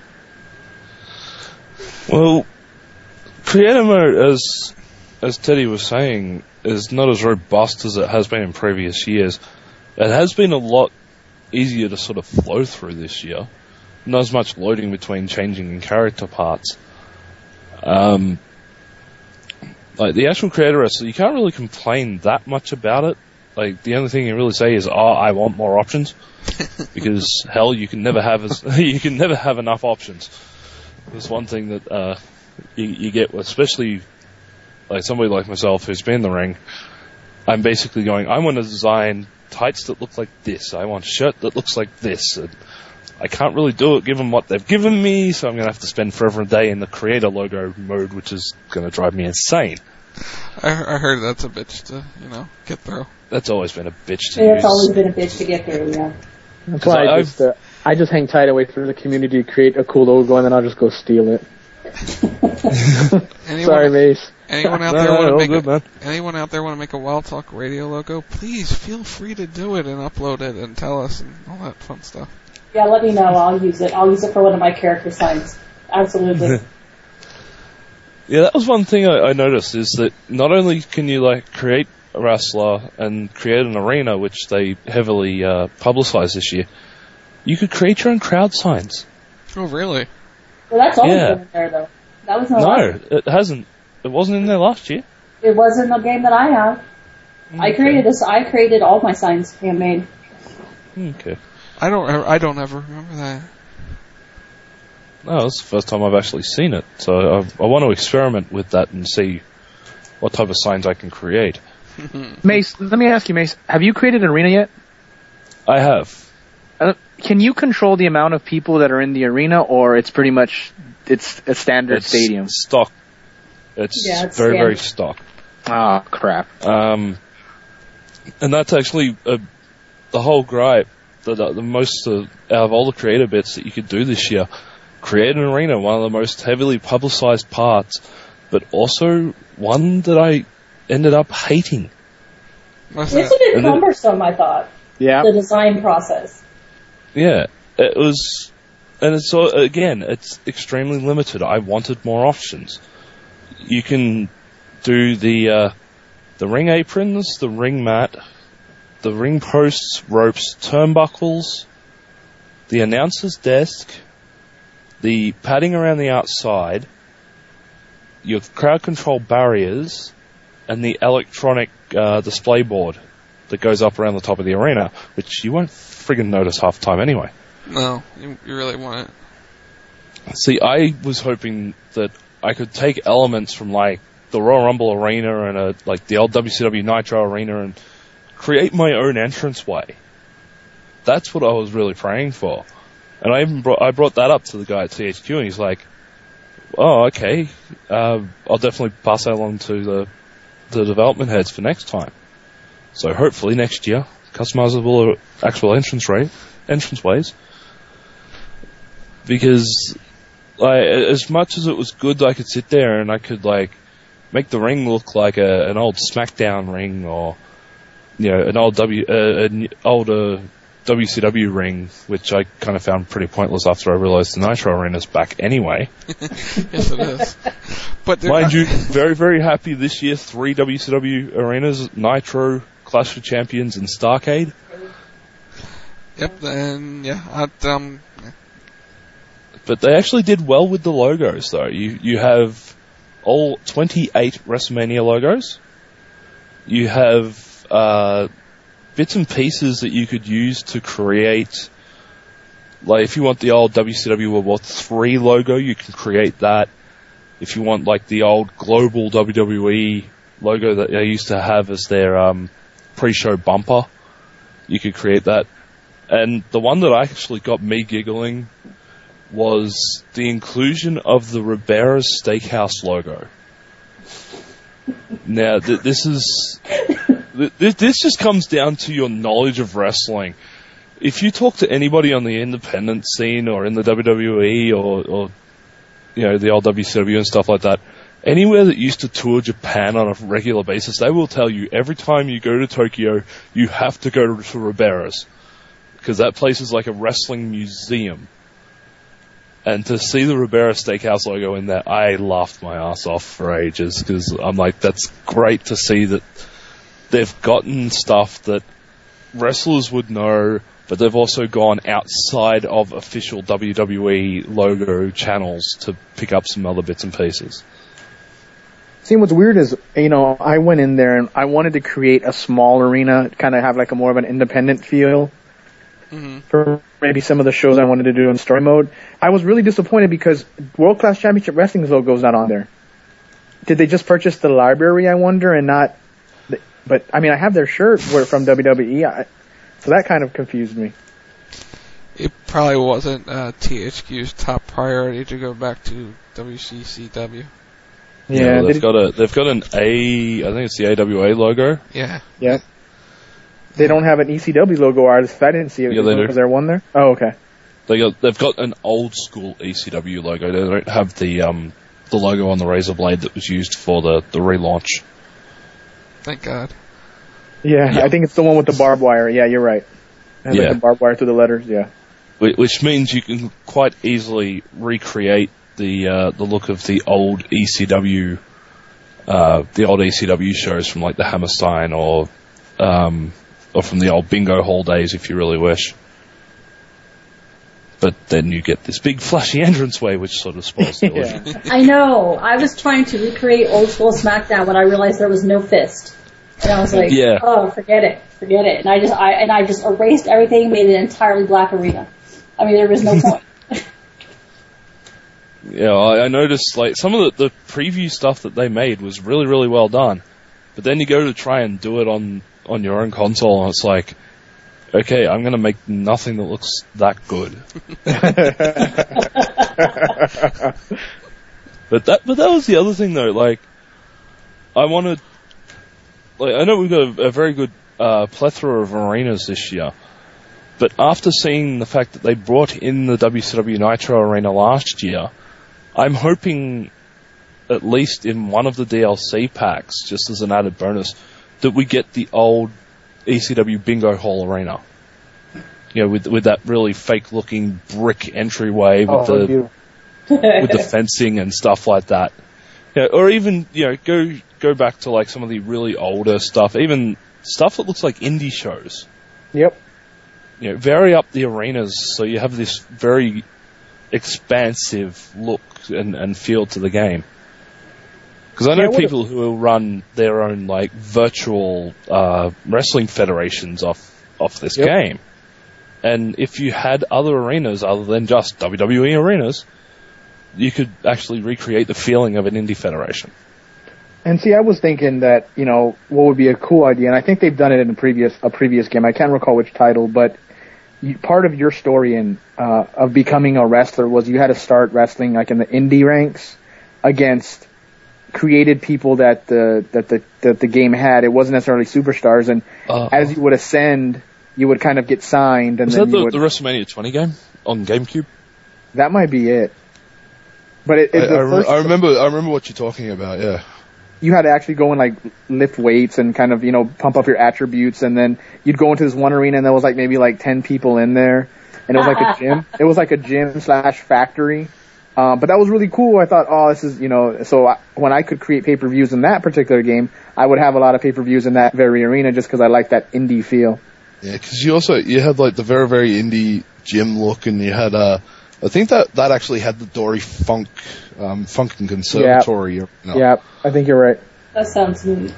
Well, creative mode, as Teddy was saying, is not as robust as it has been in previous years. It has been a lot easier to sort of flow through this year. Not as much loading between changing character parts. like the actual creator wrestler, you can't really complain that much about it. Like the only thing you really say is, "Oh, I want more options," because hell, you can never have enough options. There's one thing that you get, especially like somebody like myself who's been in the ring. I'm basically going, I want to design tights that look like this. I want a shirt that looks like this. And I can't really do it given what they've given me, so I'm going to have to spend forever a day in the creator logo mode, which is going to drive me insane. I heard that's a bitch to, get through. That's always been a bitch to Yeah, use. it's always been a bitch to get through, yeah. That's why I just hang tight and wait for the community to create a cool logo, and then I'll just go steal it. Sorry, Mace. Anyone out there want to make a Wild Talk Radio logo? Please feel free to do it and upload it and tell us and all that fun stuff. Yeah, let me know. I'll use it. I'll use it for one of my character signs. Absolutely. Yeah, that was one thing I noticed, is that not only can you create a wrestler and create an arena, which they heavily publicized this year, you could create your own crowd signs. Oh, really? Well, that's always been in there, though. That was it hasn't. It wasn't in there last year. It was in the game that I have. Okay. I created all my signs handmade. Okay. I don't ever remember that. No, that's the first time I've actually seen it. So I want to experiment with that and see what type of signs I can create. Mace, let me ask you, Mace, have you created an arena yet? I have. Can you control the amount of people that are in the arena, or it's pretty much it's a standard stadium? Stock. It's very, very stock. Ah, crap. And that's actually the whole gripe. The most out of all the creator bits that you could do this year. Create an arena, one of the most heavily publicized parts, but also one that I ended up hating. It's a bit cumbersome, I thought. Yeah. The design process. Yeah, it was, and it's extremely limited. I wanted more options. You can do the ring aprons, the ring mat, the ring posts, ropes, turnbuckles, the announcer's desk, the padding around the outside, your crowd control barriers, and the electronic display board that goes up around the top of the arena, which you won't friggin' notice half the time anyway. No, you really want it. See, I was hoping that I could take elements from the Royal Rumble arena and the old WCW Nitro arena and create my own entranceway. That's what I was really praying for. And I brought that up to the guy at THQ, and he's like, "Oh, okay. I'll definitely pass that along to the development heads for next time." So hopefully next year, customizable actual entranceways. Because as much as it was good, I could sit there and I could make the ring look like an old SmackDown ring, or an old WCW ring, which I kind of found pretty pointless after I realized the Nitro arena's back anyway. Yes, it is. But mind you, very, very happy this year. 3 WCW arenas: Nitro, Clash of Champions, and Starrcade. Yep, and But they actually did well with the logos, though. You have all 28 WrestleMania logos. You have bits and pieces that you could use to create, if you want the old WCW World War III logo, you can create that. If you want the old global WWE logo that they used to have as their pre-show bumper, you could create that. And the one that actually got me giggling was the inclusion of the Ribera's Steakhouse logo. Now, this just comes down to your knowledge of wrestling. If you talk to anybody on the independent scene or in the WWE or the old WCW and stuff like that, anywhere that used to tour Japan on a regular basis, they will tell you every time you go to Tokyo, you have to go to Ribera's, because that place is like a wrestling museum. And to see the Ribera Steakhouse logo in there, I laughed my ass off for ages, because I'm like, that's great to see that they've gotten stuff that wrestlers would know, but they've also gone outside of official WWE logo channels to pick up some other bits and pieces. See, what's weird is, I went in there and I wanted to create a small arena, kind of have like a more of an independent feel for maybe some of the shows I wanted to do in story mode. I was really disappointed because World Class Championship Wrestling's logo is not on there. Did they just purchase the library, I wonder, and not... But, I mean, I have their shirt from WWE, so that kind of confused me. It probably wasn't THQ's top priority to go back to WCCW. Yeah, they've got an I think it's the AWA logo. Yeah. Yeah. They don't have an ECW logo artist. I didn't see it. Yeah, they do. Was there one there? Oh, okay. They've got an old school ECW logo. They don't have the logo on the Razor Blade that was used for the relaunch. Thank God. Yeah, I think it's the one with the barbed wire. Yeah, you're right. And like the barbed wire through the letters. Yeah. Which means you can quite easily recreate the look of the old ECW shows from like the Hammerstein or from the old Bingo Hall days if you really wish. But then you get this big flashy entranceway which sort of spoils the illusion. I know. I was trying to recreate old school SmackDown when I realized there was no fist. And I was like, oh, forget it. And I just erased everything, made an entirely black arena. I mean, there was no point. Yeah, I noticed like some of the preview stuff that they made was really, really well done. But then you go to try and do it on your own console and it's like, okay, I'm going to make nothing that looks that good. But that was the other thing though, like, I know we've got a very good plethora of arenas this year, but after seeing the fact that they brought in the WCW Nitro Arena last year, I'm hoping, at least in one of the DLC packs, just as an added bonus, that we get the old ECW Bingo Hall Arena. You know, with that really fake-looking brick entryway with the fencing and stuff like that. You know, or even, go back to like some of the really older stuff, even stuff that looks like indie shows. Yep. Vary up the arenas so you have this very expansive look and feel to the game. Because I know people who will run their own like virtual wrestling federations off this game. And if you had other arenas other than just WWE arenas, you could actually recreate the feeling of an indie federation. And see, I was thinking that, what would be a cool idea, and I think they've done it in a previous game. I can't recall which title, but part of your story of becoming a wrestler was you had to start wrestling like in the indie ranks against created people that the game had. It wasn't necessarily superstars, and as you would ascend, you would kind of get signed. And was then that the WrestleMania 20 game on GameCube? That might be it. But I remember what you're talking about. Yeah. You had to actually go and like lift weights and kind of, pump up your attributes, and then you'd go into this one arena and there was like maybe like 10 people in there, and it was like a gym. It was like a gym/factory. But that was really cool. I thought, this is, when I could create pay-per-views in that particular game, I would have a lot of pay-per-views in that very arena just because I like that indie feel. Yeah, because you had like the very, very indie gym look, and you had, I think that actually had the Dory Funk and Conservatory. Yeah, I think you're right. That sounds neat.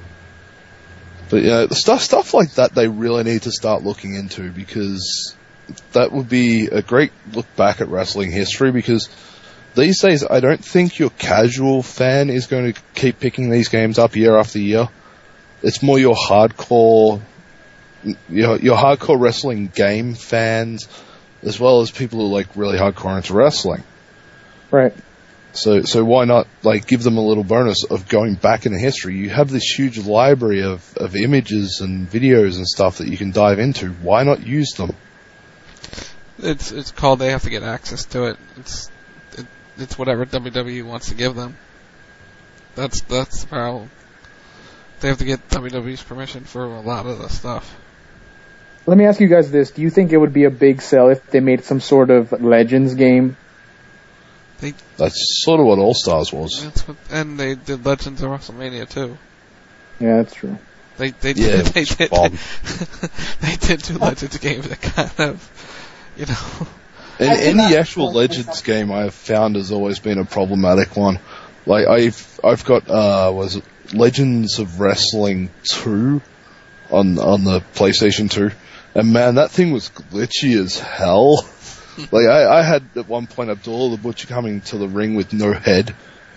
But stuff like that they really need to start looking into, because that would be a great look back at wrestling history, because these days I don't think your casual fan is going to keep picking these games up year after year. It's more your hardcore wrestling game fans, as well as people who are like really hardcore into wrestling. Right. So why not like give them a little bonus of going back into history? You have this huge library of images and videos and stuff that you can dive into. Why not use them? It's called, they have to get access to it. It's whatever WWE wants to give them. That's the problem. They have to get WWE's permission for a lot of the stuff. Let me ask you guys this. Do you think it would be a big sell if they made some sort of Legends game? That's sort of what All Stars was. And they did Legends of WrestleMania too. Yeah, that's true. They did do Legends games that kind of, And any actual Legends game I have found has always been a problematic one. Like I've got was it Legends of Wrestling 2 on the PlayStation 2, and man, that thing was glitchy as hell. Like I had at one point Abdullah the Butcher coming to the ring with no head.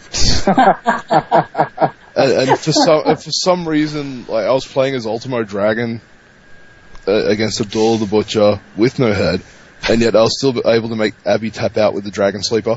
and for some reason, like I was playing as Ultimo Dragon against Abdullah the Butcher with no head, and yet I was still able to make Abby tap out with the Dragon Sleeper.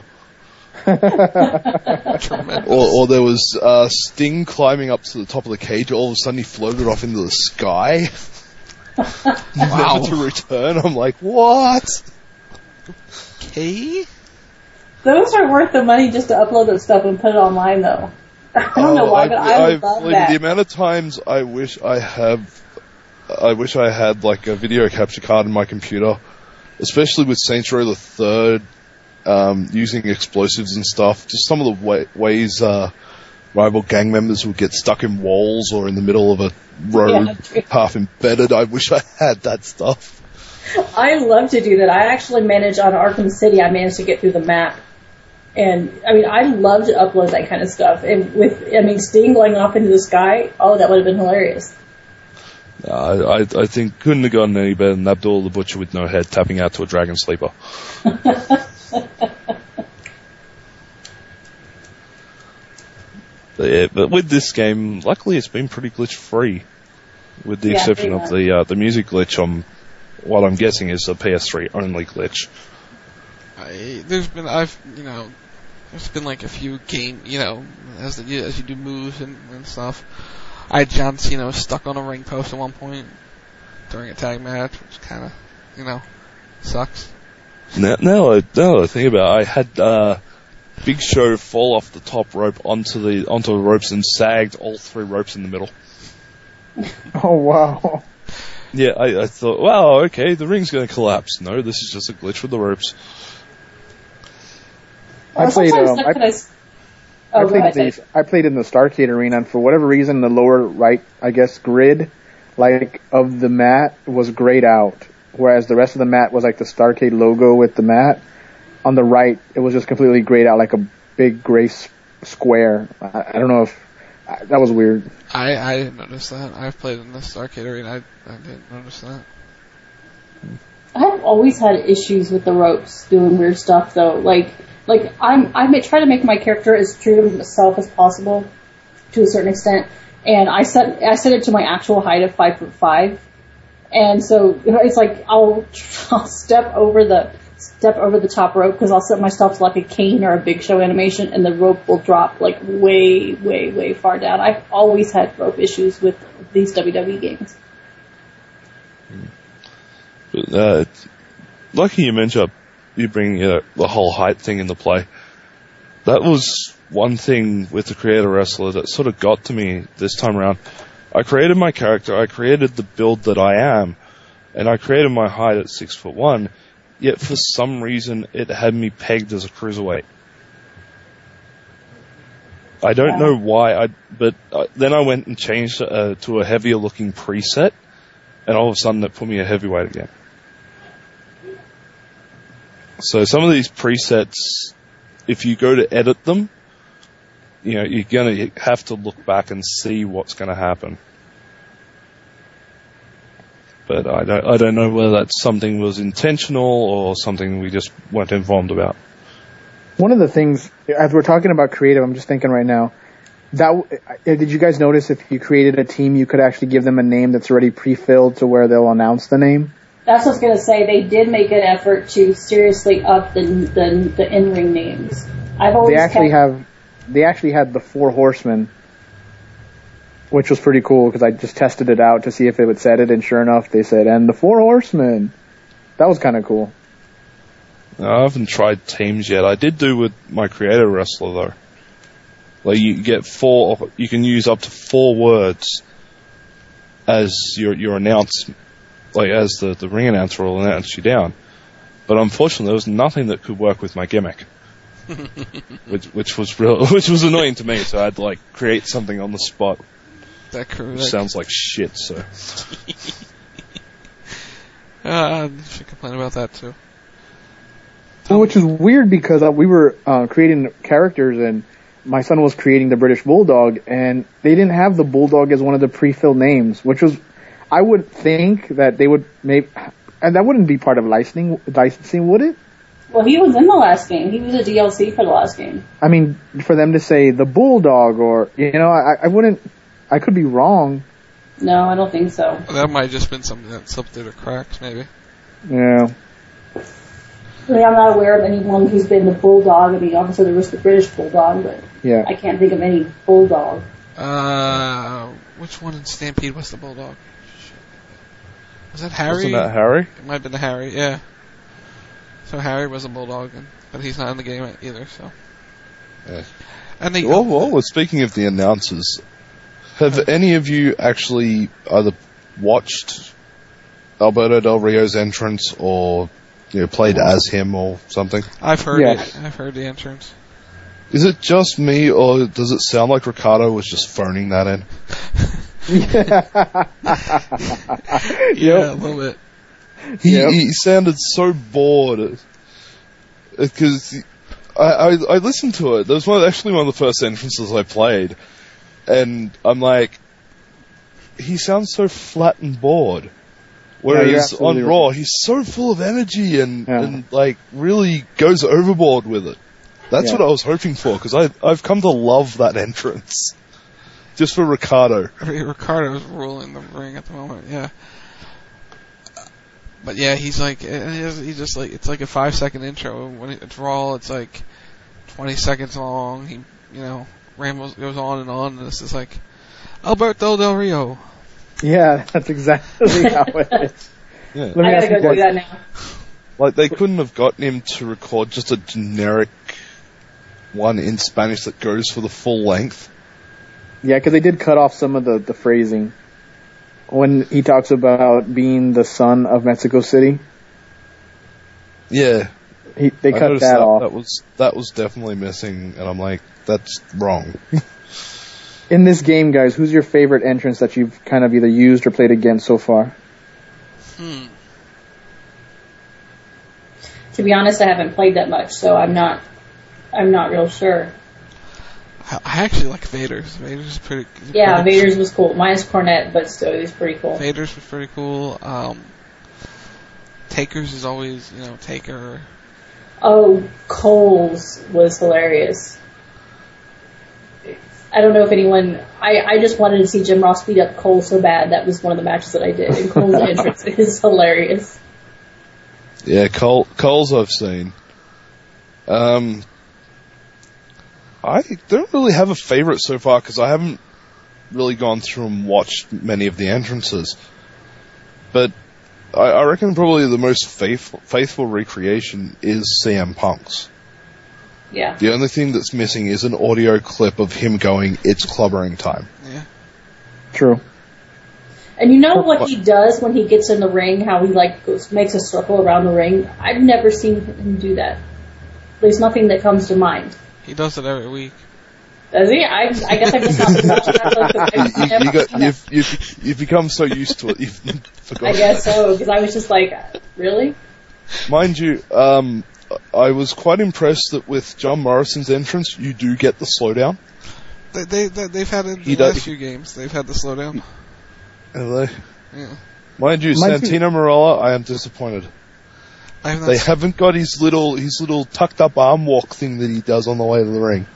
or there was Sting climbing up to the top of the cage. All of a sudden, he floated off into the sky, Wow. never to return. I'm like, what? Okay. Those are worth the money just to upload that stuff and put it online, though. I don't know why, but I would love that. The amount of times I wish I had like a video capture card in my computer, especially with Saints Row the Third, using explosives and stuff. Just some of the ways rival gang members would get stuck in walls or in the middle of a road, half embedded. I wish I had that stuff. I love to do that. I actually managed on Arkham City. I managed to get through the map. And, I mean, I love to upload that kind of stuff. And Sting going off into the sky, that would have been hilarious. I think couldn't have gotten any better than Abdullah the Butcher with no head tapping out to a Dragon Sleeper. But with this game, luckily it's been pretty glitch free, with the exception of the music glitch on what I'm guessing is a PS3 only glitch. There's been like a few as you do moves and stuff. I had John Cena stuck on a ring post at one point during a tag match, which kind of sucks. Now I think about it, I had Big Show fall off the top rope onto the ropes and sagged all 3 ropes in the middle. Oh wow. Yeah, I thought, wow, okay, the ring's going to collapse. No, this is just a glitch with the ropes. I played in the Starcade arena, and for whatever reason, the lower right, I guess, grid, of the mat was grayed out, whereas the rest of the mat was like the Starcade logo with the mat. On the right, it was just completely grayed out, like a big gray square. I don't know if that was weird. I didn't notice that. I've played in the Starcade arena. I didn't notice that. I've always had issues with the ropes doing weird stuff, though. I try to make my character as true to myself as possible, to a certain extent, and I set it to my actual height of 5'5", and so it's like I'll step over the top rope because I'll set myself to like a Kane or a Big Show animation, and the rope will drop like way, way, way far down. I've always had rope issues with these WWE games. Lucky you mentioned you bring the whole height thing into play. That was one thing with the Creator Wrestler that sort of got to me this time around. I created my character, I created the build that I am, and I created my height at 6'1", yet for some reason it had me pegged as a cruiserweight. I don't know why, but then I went and changed to a heavier looking preset, and all of a sudden it put me a heavyweight again. So some of these presets, if you go to edit them, you're going to have to look back and see what's going to happen. But I don't know whether that something was intentional or something we just weren't informed about. One of the things, as we're talking about creative, I'm just thinking right now, did you guys notice if you created a team, you could actually give them a name that's already pre-filled to where they'll announce the name? That's what I was going to say. They did make an effort to seriously up the in-ring names. They actually had the 4 Horsemen, which was pretty cool because I just tested it out to see if it would set it, and sure enough, they said, and the 4 Horsemen. That was kind of cool. I haven't tried teams yet. I did do with my Creator Wrestler though. Like you get 4, you can use up to 4 words as your announcement. Like as the ring announcer will announce you down, but unfortunately there was nothing that could work with my gimmick, which was annoying to me. So I had to create something on the spot. Which sounds like shit. So I should complain about that too. Well, which is weird because we were creating characters, and my son was creating the British Bulldog, and they didn't have the Bulldog as one of the pre-filled names, which was, I would think that they would maybe, and that wouldn't be part of licensing, would it? Well, he was in the last game. He was a DLC for the last game. I mean, for them to say the Bulldog, or, I wouldn't, I could be wrong. No, I don't think so. That might have just been something that slipped through the cracks, maybe. Yeah. I mean, I'm not aware of anyone who's been the Bulldog. I mean, obviously there was the British Bulldog, but yeah. I can't think of any Bulldog. Which one in Stampede was the Bulldog? Was that Harry? Wasn't that Harry? It might have been the Harry, yeah. So Harry was a Bulldog, but he's not in the game either, so. Yeah. And they, well, speaking of the announcers, have any of you actually either watched Alberto Del Rio's entrance or played as him or something? I've heard Yes. it. I've heard the entrance. Is it just me, or does it sound like Ricardo was just phoning that in? Yeah, a little bit. He sounded so bored because I listened to it. That was actually one of the first entrances I played, and I'm like, he sounds so flat and bored. Whereas on Raw, he's so full of energy and like really goes overboard with it. That's what I was hoping for, because I've come to love that entrance. Just for Ricardo. I mean, Ricardo's ruling the ring at the moment, yeah. But yeah, he's just like, it's like a 5-second intro. When it's Raw, it's like 20 seconds long. He, rambles, goes on, and this is like, Alberto Del Rio. Yeah, that's exactly how it is. Yeah. I gotta go do that now. Like, they couldn't have gotten him to record just a generic one in Spanish that goes for the full length. Yeah, because they did cut off some of the phrasing. When he talks about being the son of Mexico City. Yeah. They cut that off. That was definitely missing, and I'm like, that's wrong. In this game, guys, who's your favorite entrance that you've kind of either used or played against so far? To be honest, I haven't played that much, so I'm not real sure. I actually like Vader's. Vader's is pretty. Yeah, Vader's was cool. Mine's Cornette, but still, it was pretty cool. Vader's was pretty cool. Taker's is always, Taker. Oh, Cole's was hilarious. I don't know if anyone. I just wanted to see Jim Ross beat up Cole so bad. That was one of the matches that I did. And Cole's entrance is hilarious. Yeah, Cole's I've seen. I don't really have a favorite so far because I haven't really gone through and watched many of the entrances. But I reckon probably the most faithful recreation is CM Punk's. Yeah. The only thing that's missing is an audio clip of him going, "It's clobbering time." Yeah. True. And you know what he does when he gets in the ring, how he makes a circle around the ring? I've never seen him do that. There's nothing that comes to mind. He does it every week. Does he? I guess I've just not been watching that. You've become so used to it, you've forgotten. I guess so, because I was just like, really? Mind you, I was quite impressed that with John Morrison's entrance, you do get the slowdown. They've had it in the last few games. They've had the slowdown. Have they? Yeah. Mind you, Santino Marella, I am disappointed. They haven't got his little tucked up arm walk thing that he does on the way to the ring.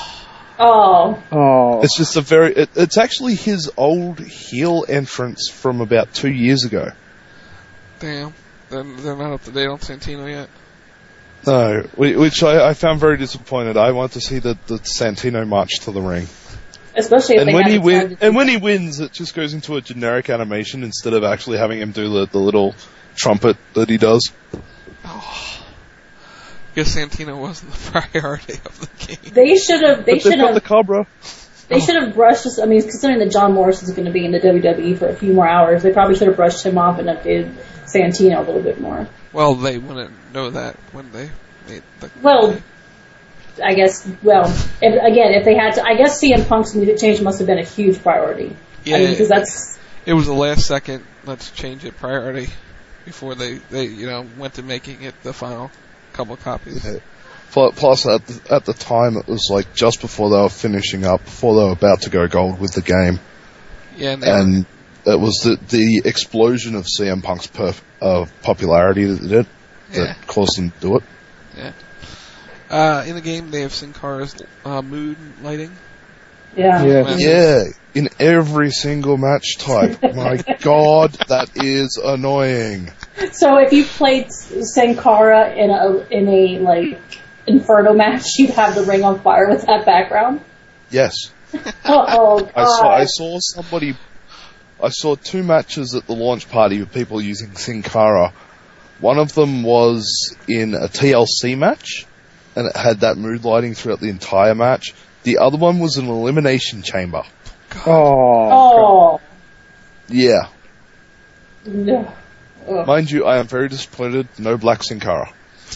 Oh. It's just it's actually his old heel entrance from about 2 years ago. Damn. They're not up to date on Santino yet. No, which I found very disappointed. I want to see the Santino march to the ring. Especially if when he wins, it just goes into a generic animation instead of actually having him do the little trumpet that he does. Oh. Guess Santino wasn't the priority of the game. They should have the Cobra. They should have brushed this. I mean, considering that John Morrison is going to be in the WWE for a few more hours, they probably should have brushed him off and updated Santino a little bit more. Well, they wouldn't know that when they made the... Well, I guess, if they had to, I guess CM Punk's music change must have been a huge priority. Yeah, because that's... It was the last second, let's change it priority before they went to making it the final couple copies. Plus, at the time, it was like just before they were finishing up, before they were about to go gold with the game. Yeah, and it was the explosion of CM Punk's popularity that caused them to do it. Yeah. In the game, they have Sin Cara's mood lighting. Yeah. Yeah, in every single match type. My God, that is annoying. So if you played Sin Cara in a like Inferno match, you'd have the ring on fire with that background? Yes. Oh, God. I saw somebody. I saw two matches at the launch party with people using Sin Cara. One of them was in a TLC match, and it had that mood lighting throughout the entire match. The other one was an elimination chamber. Oh. Yeah. No. Ugh. Mind you, I am very disappointed. No black Sin Cara.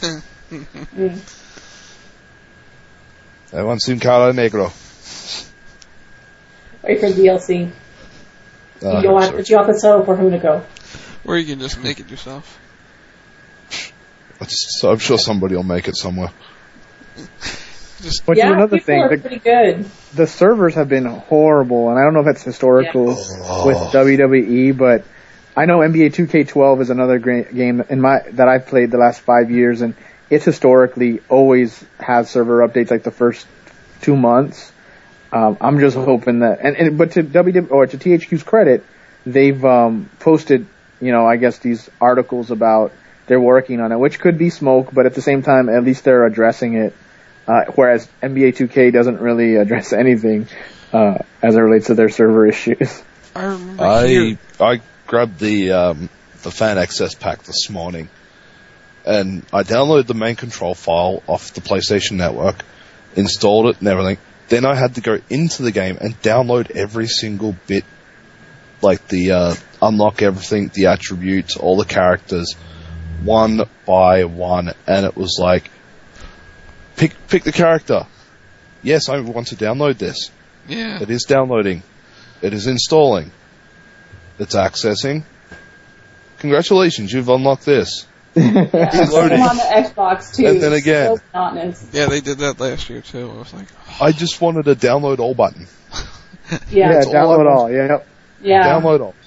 I want Sin Cara Negro. Wait for DLC. You have to settle for Hunico. Or you can just make it yourself. I'm sure somebody will make it somewhere. Which is another thing. Are pretty good. The servers have been horrible, and I don't know if it's historical with WWE, but I know NBA 2K12 is another great game that I've played the last 5 years, and it's historically always has server updates like the first 2 months. I'm just hoping that, but to to THQ's credit, they've posted, I guess these articles about they're working on it, which could be smoke, but at the same time, at least they're addressing it. Whereas NBA 2K doesn't really address anything as it relates to their server issues. I remember I grabbed the fan access pack this morning, and I downloaded the main control file off the PlayStation Network, installed it and everything. Then I had to go into the game and download every single bit, like the unlock everything, the attributes, all the characters, one by one, and it was like, pick the character. Yes, I want to download this. Yeah. It is downloading. It is installing. It's accessing. Congratulations, you've unlocked this. I'm on the Xbox too. And then again. So monotonous. Yeah, they did that last year too. I was like, I just wanted a download all button. Yeah, download all. Yeah. Download all.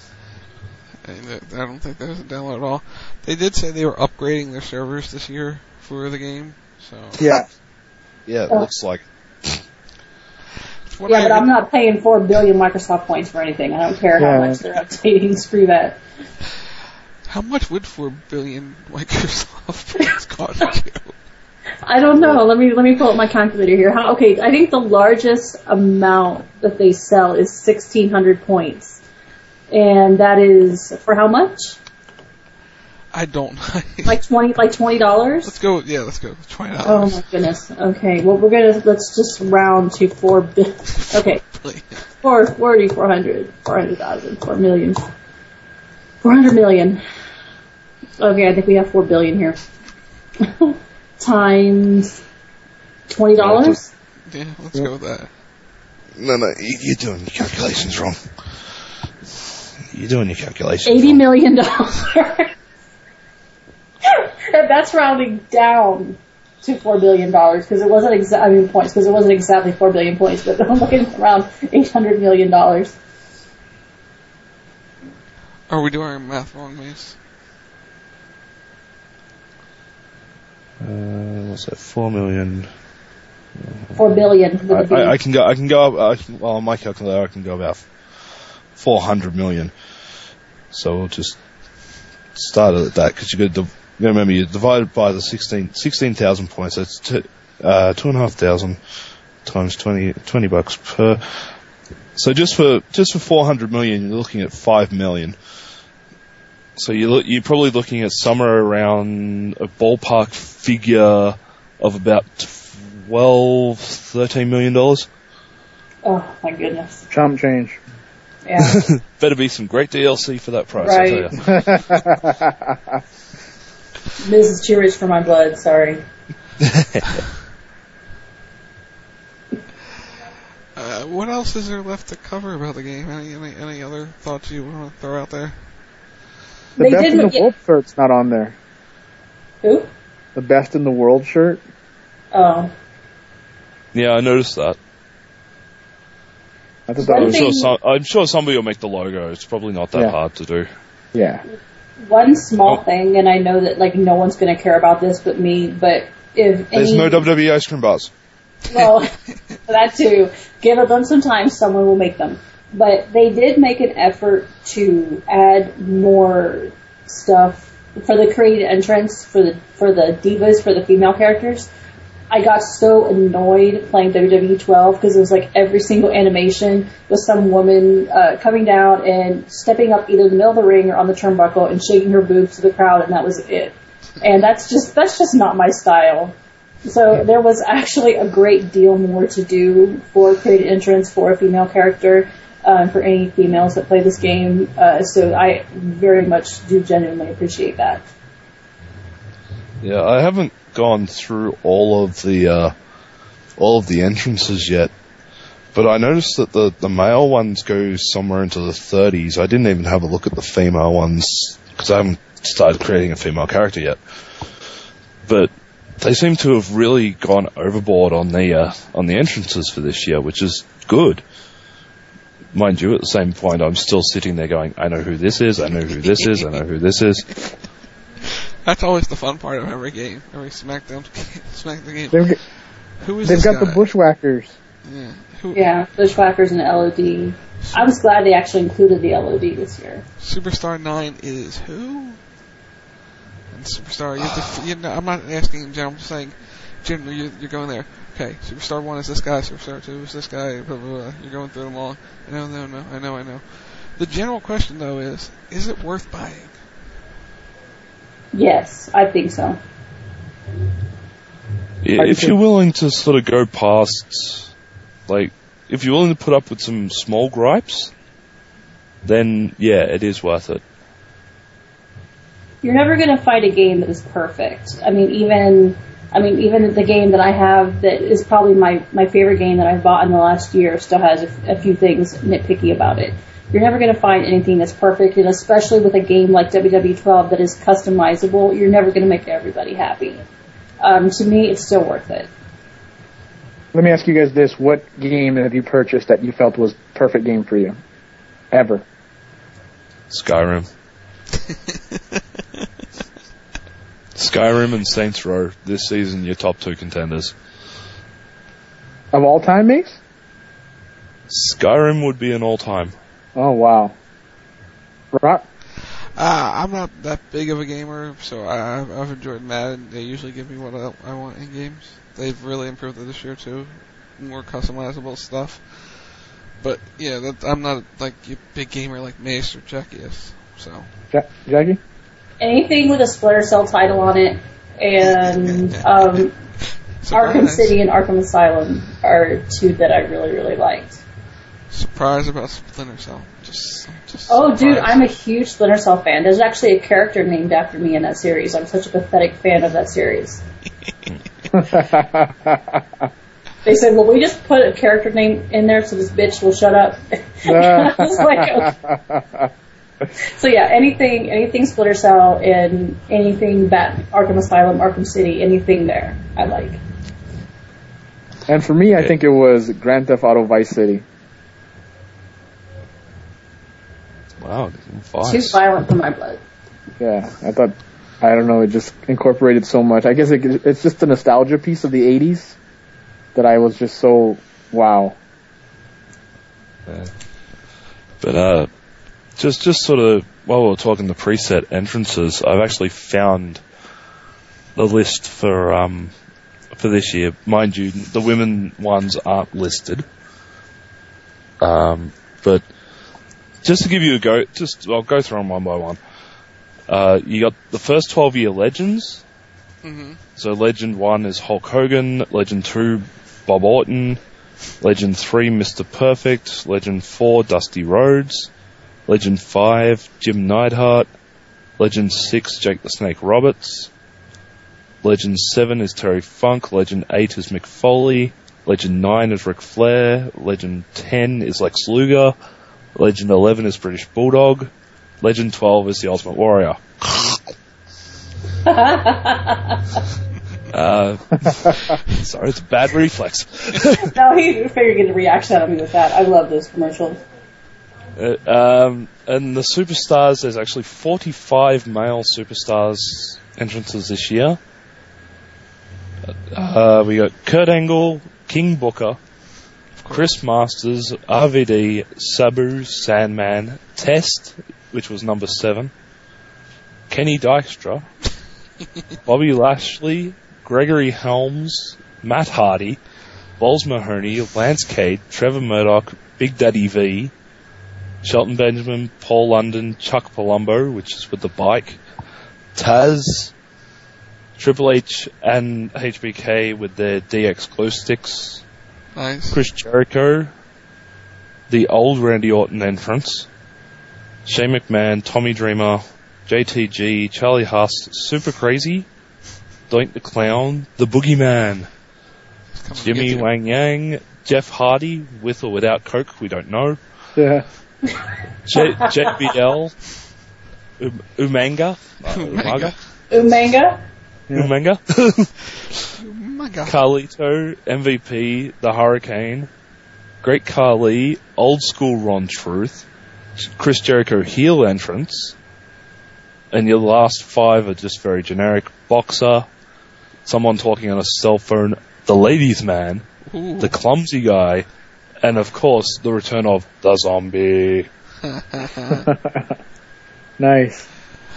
I don't think there's a download at all. They did say they were upgrading their servers this year for the game. So yeah, it looks like. But I'm not paying 4 billion Microsoft points for anything. I don't care how much they're updating. Screw that. How much would 4 billion Microsoft points cost you? I don't know. Let me pull up my calculator here. I think the largest amount that they sell is 1,600 points, and that is for how much? I don't know. Like $20. Let's go. Yeah, let's go. $20. Oh my goodness. Okay. Well, let's just round to 4 billion. Okay. 400,000, 4 million. 400 million. Okay, I think we have 4 billion here. Times $20. Yeah, let's go with that. No, you're doing your calculations wrong. You're doing your calculations $80 million. That's rounding down to $4 billion because it wasn't points because it wasn't exactly 4 billion points, but I'm looking around $800 million. Are we doing our math wrong, Mace? What's that? 4 million. 4 billion. I can go up. On my calculator, I can go about 400 million. So we'll just start at that because you got to remember you divide by the 16,000 points. That's 2,500 times 20 bucks per. So just for 400 million, you're looking at 5 million. So you're probably looking at somewhere around a ballpark figure of about $13 million. Oh my goodness! Chump change. Yeah. Better be some great DLC for that price. Right. I'll tell you. This is too rich for my blood. Sorry. What else is there left to cover about the game? Any other thoughts you want to throw out there? The Best in the World shirt's not on there. Who? The Best in the World shirt. Oh. Yeah, I noticed that. I thought that was, I'm sure somebody will make the logo. It's probably not that hard to do. yeah. One small thing, and I know that like no one's going to care about this but me, but if There's no WWE ice cream bars. well, that too. Give them some time, someone will make them. But they did make an effort to add more stuff for the created entrance for the divas, for the female characters. I got so annoyed playing WWE 12 because it was like every single animation was some woman coming down and stepping up either in the middle of the ring or on the turnbuckle and shaking her boobs to the crowd, and that was it. And that's just not my style. So there was actually a great deal more to do for created entrance for a female character, for any females that play this game. So I very much do genuinely appreciate that. Yeah, I haven't gone through all of the entrances yet, but I noticed that the male ones go somewhere into the 30s. I didn't even have a look at the female ones because I haven't started creating a female character yet. But they seem to have really gone overboard on the entrances for this year, which is good. Mind you, at the same point, I'm still sitting there going, I know who this is, I know who this is, I know who this is. That's always the fun part of every game, every SmackDown game. Who is They've this got guy? the Bushwhackers. Yeah. Bushwhackers and LOD. I was glad they actually included the LOD this year. Superstar 9 is who? And Superstar, I'm not asking in general, I'm just saying, generally, you're going there. Okay, Superstar 1 is this guy, Superstar 2 is this guy, blah, blah, blah. You're going through them all. No, I know. The general question, though, is it worth buying? Yes, I think so. Yeah, if you're willing to sort of go past, like, if you're willing to put up with some small gripes, then, yeah, it is worth it. You're never going to find a game that is perfect. I mean, even the game that I have that is probably my favorite game that I've bought in the last year still has a few things nitpicky about it. You're never going to find anything that's perfect, and especially with a game like WWE 12 that is customizable, you're never going to make everybody happy. To me, it's still worth it. Let me ask you guys this. What game have you purchased that you felt was perfect game for you? Ever? Skyrim. Skyrim and Saints Row, this season, your top two contenders. Of all time, Mace? Skyrim would be an all-time. Oh, wow. Rock? I'm not that big of a gamer, so I've enjoyed Madden. They usually give me what I want in games. They've really improved it this year, too. More customizable stuff. But, yeah, I'm not like a big gamer like Mace or Jackie is, so. Jackie? Anything with a Splinter Cell title on it, and Arkham City and Arkham Asylum are two that I really, really liked. Surprise about Splinter Cell. Just oh, surprised. dude, I'm a huge Splinter Cell fan. There's actually a character named after me in that series. I'm such a pathetic fan of that series. They said, well, we just put a character name in there so this bitch will shut up. I was like, okay. So yeah, anything Splinter Cell and anything Arkham Asylum, Arkham City, anything there, I like. And for me, I think it was Grand Theft Auto Vice City. Wow, too violent for my blood. Yeah, I don't know, it just incorporated so much. I guess it's just a nostalgia piece of the 80s that I was just so, wow. But, just sort of, while we were talking the preset entrances, I've actually found the list for this year. Mind you, the women ones aren't listed. But just to give you a go, I'll go through them one by one. You got the first 12-year legends. Mm-hmm. So Legend 1 is Hulk Hogan, Legend 2, Bob Orton, Legend 3, Mr. Perfect, Legend 4, Dusty Rhodes, Legend 5, Jim Neidhart, Legend 6, Jake the Snake Roberts, Legend 7 is Terry Funk, Legend 8 is Mick Foley, Legend 9 is Ric Flair, Legend 10 is Lex Luger, Legend 11 is British Bulldog, Legend 12 is The Ultimate Warrior. Sorry, it's a bad reflex. No, he figured get a reaction out of me with that. I love those commercials. And the superstars, there's actually 45 male superstars entrances this year. We got Kurt Angle, King Booker, Chris Masters, RVD, Sabu, Sandman, Test, which was number 7, Kenny Dykstra, Bobby Lashley, Gregory Helms, Matt Hardy, Balls Mahoney, Lance Cade, Trevor Murdoch, Big Daddy V, Shelton Benjamin, Paul London, Chuck Palumbo, which is with the bike, Taz, Triple H and HBK with their DX glow sticks, Nice. Chris Jericho, the old Randy Orton entrance, Shane McMahon, Tommy Dreamer, JTG, Charlie Huss, Super Crazy, Doink the Clown, The Boogeyman, Jimmy Wang Yang, Jeff Hardy, with or without Coke, we don't know. Yeah. JBL, Umanga, Umanga? Carlito, MVP, The Hurricane, Great Khali, Old School Ron Truth, Chris Jericho heel entrance, and your last 5 are just very generic. Boxer, someone talking on a cell phone, the ladies' man, the clumsy guy, and of course the return of the zombie. Nice.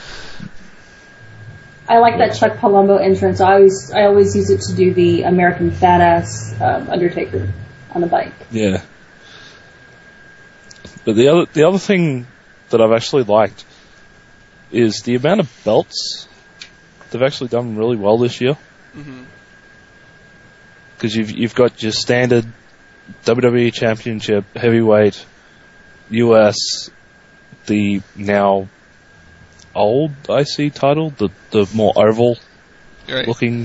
I like that Chuck Palumbo entrance. I always use it to do the American Badass Undertaker on the bike. Yeah. But the other thing that I've actually liked is the amount of belts. They've actually done really well this year. Because you've got your standard WWE Championship, Heavyweight, US, the now old IC title, the more oval looking,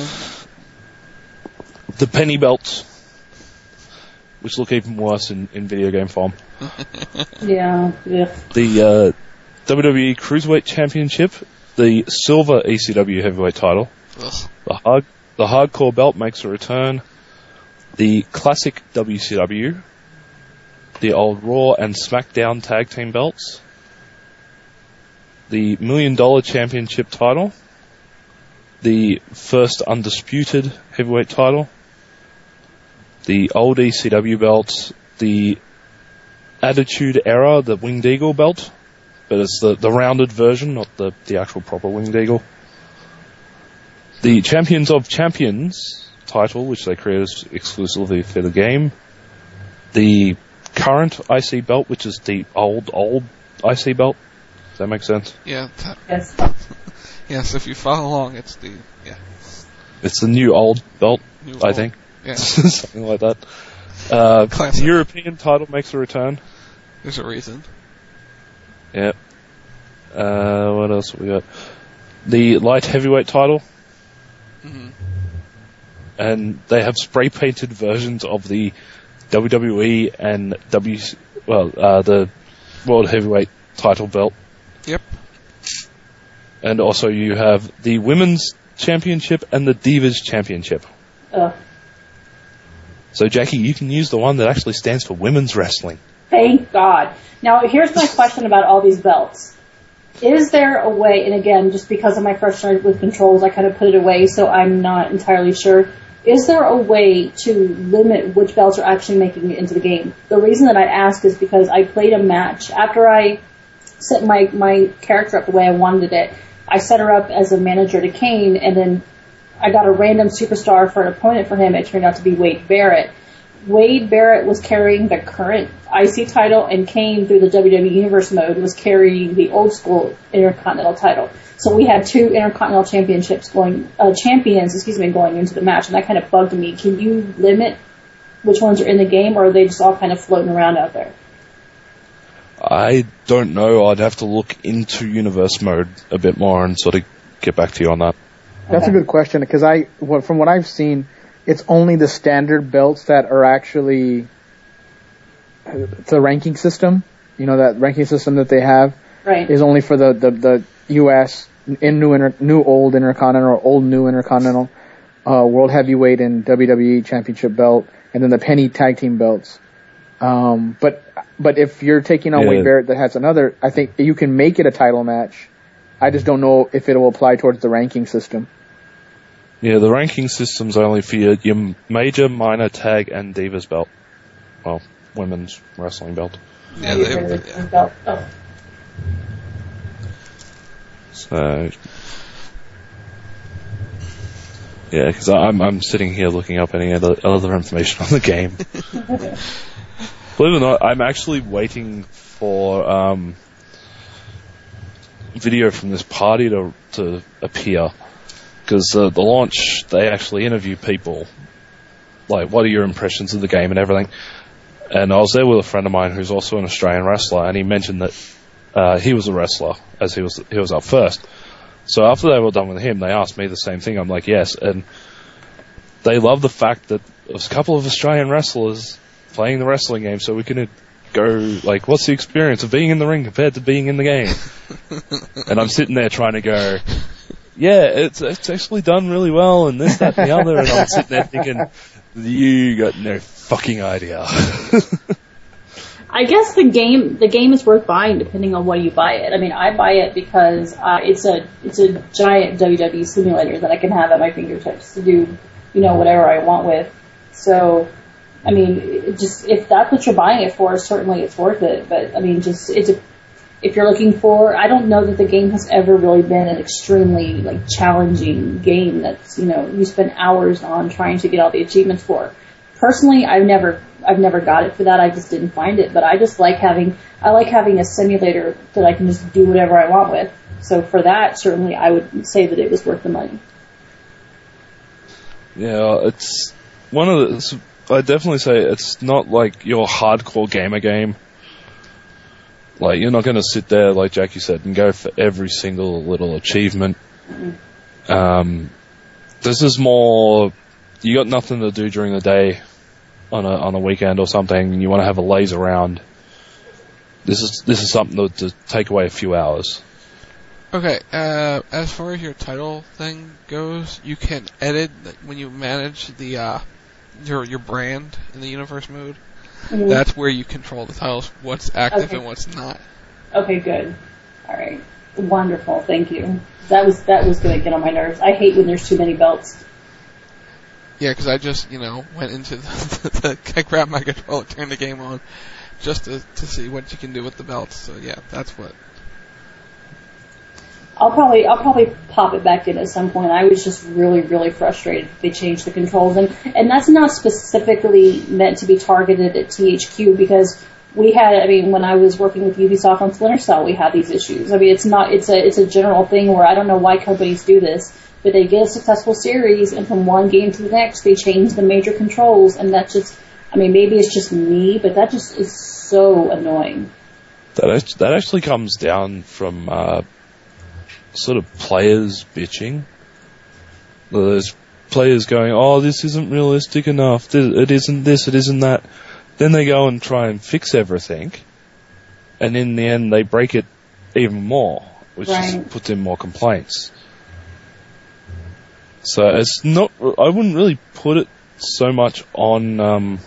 the penny belts, which look even worse in video game form. Yeah. The WWE Cruiserweight Championship, the silver ECW Heavyweight title, the Hardcore belt makes a return, the classic WCW, the old Raw and SmackDown tag team belts, the $1 Million Championship title, the first undisputed heavyweight title, the old ECW belts, the Attitude Era, the Winged Eagle belt, but it's the rounded version, not the actual proper Winged Eagle. The Champions of Champions title, which they created exclusively for the game. The current IC belt, which is the old IC belt. Does that make sense? Yeah. Yes. Yes, if you follow along, it's the It's the new old belt, I think. Yeah. Something like that. The European title makes a return. There's a reason. Yeah. What else have we got? The light heavyweight title. And they have spray painted versions of the WWE and the World Heavyweight title belt. Yep. And also you have the Women's Championship and the Divas Championship. So Jackie, you can use the one that actually stands for women's wrestling. Thank God. Now, here's my question about all these belts. Is there a way, and again, just because of my frustration with controls, I kind of put it away, so I'm not entirely sure. Is there a way to limit which belts are actually making it into the game? The reason that I ask is because I played a match. After I set my character up the way I wanted it, I set her up as a manager to Kane, and then I got a random superstar for an opponent for him. It turned out to be Wade Barrett. Wade Barrett was carrying the current IC title, and Kane, through the WWE Universe mode, was carrying the old school Intercontinental title. So we had 2 Intercontinental champions going into the match, and that kind of bugged me. Can you limit which ones are in the game, or are they just all kind of floating around out there? I don't know. I'd have to look into Universe mode a bit more and sort of get back to you on that. That's a good question, because from what I've seen, it's only the standard belts that are actually the ranking system. You know, that ranking system that they have is only for the US in new old Intercontinental or old new Intercontinental. World Heavyweight and WWE Championship belt, and then the Penny Tag Team belts. But if you're taking on Wade Barrett that has another, I think you can make it a title match. I just don't know if it will apply towards the ranking system. Yeah, the ranking system's only for your major, minor, tag, and Divas belt. Well, women's wrestling belt. Yeah, belt. Oh. So, yeah, because I'm sitting here looking up any other information on the game. Believe it or not, I'm actually waiting for video from this party to appear. Because the launch, they actually interview people, like, what are your impressions of the game and everything. And I was there with a friend of mine who's also an Australian wrestler, and he mentioned that he was a wrestler, as he was up first. So after they were done with him, they asked me the same thing. I'm like, yes. And they love the fact that there was a couple of Australian wrestlers playing the wrestling game, so we can go, like, what's the experience of being in the ring compared to being in the game? And I'm sitting there trying to go, yeah, it's actually done really well, and this, that, and the other, and I'm sitting there thinking, you got no fucking idea. I guess the game is worth buying depending on what you buy it. I mean, I buy it because it's a giant WWE simulator that I can have at my fingertips to do, whatever I want with. So, I mean, if that's what you're buying it for, certainly it's worth it. But I mean, if you're looking for, I don't know that the game has ever really been an extremely challenging game that's you spend hours on trying to get all the achievements for. Personally, I've never got it for that. I just didn't find it. But I just like having a simulator that I can just do whatever I want with. So for that, certainly I would say that it was worth the money. Yeah, it's one of the. I definitely say it's not like your hardcore gamer game. Like, you're not going to sit there, like Jackie said, and go for every single little achievement. This is more, you got nothing to do during the day on a weekend or something, and you want to have a laze around. This is something to take away a few hours. Okay, as far as your title thing goes, you can edit when you manage the your brand in the universe mode. Mm-hmm. That's where you control the titles, what's active and what's not. Okay, good. All right, wonderful. Thank you. That was going to get on my nerves. I hate when there's too many belts. Yeah, because I just went into I grabbed my controller, turned the game on, just to see what you can do with the belts. So yeah, that's what. I'll probably pop it back in at some point. I was just really, really frustrated if they changed the controls, and that's not specifically meant to be targeted at THQ, because we had, when I was working with Ubisoft on Splinter Cell, we had these issues. I mean, it's a general thing where I don't know why companies do this, but they get a successful series, and from one game to the next, they change the major controls, and that just, maybe it's just me, but that just is so annoying. That actually comes down from sort of players bitching. There's players going, oh, this isn't realistic enough, it isn't this, it isn't that. Then they go and try and fix everything, and in the end they break it even more, which just puts in more complaints. So it's not, I wouldn't really put it so much on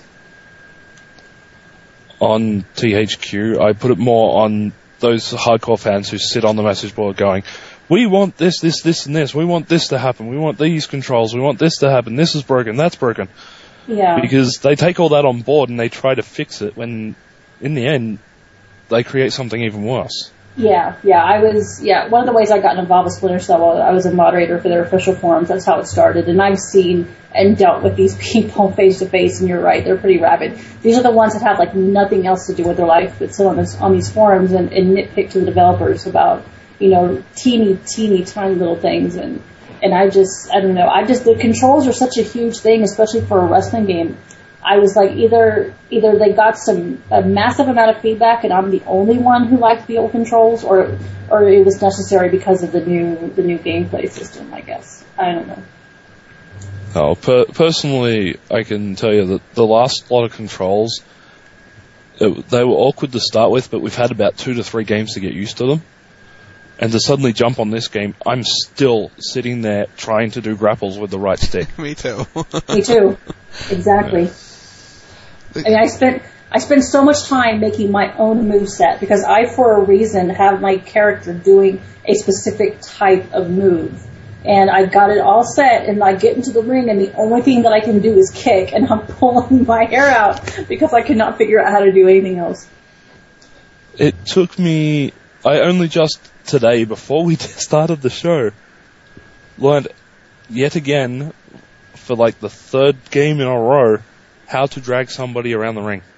THQ. I put it more on those hardcore fans who sit on the message board going, we want this, this, this, and this. We want this to happen. We want these controls. We want this to happen. This is broken. That's broken. Yeah. Because they take all that on board and they try to fix it when, in the end, they create something even worse. Yeah. One of the ways I got involved with Splinter Cell, I was a moderator for their official forums. That's how it started. And I've seen and dealt with these people face to face, and you're right, they're pretty rabid. These are the ones that have nothing else to do with their life but sit on these forums and nitpick to the developers about, teeny tiny little things, and I don't know. The controls are such a huge thing, especially for a wrestling game. I was like, either they got a massive amount of feedback and I'm the only one who liked the old controls, or it was necessary because of the new gameplay system, I guess. I don't know. Oh, personally, I can tell you that the last lot of controls, they were awkward to start with, but we've had about 2 to 3 games to get used to them. and to suddenly jump on this game, I'm still sitting there trying to do grapples with the right stick. Me too. Me too. Exactly. I mean, I spent so much time making my own moveset because I, for a reason, have my character doing a specific type of move. And I got it all set, and I get into the ring, and the only thing that I can do is kick, and I'm pulling my hair out because I could not figure out how to do anything else. It took me... I only just today, before we started the show, learned yet again, for like the third game in a row, how to drag somebody around the ring.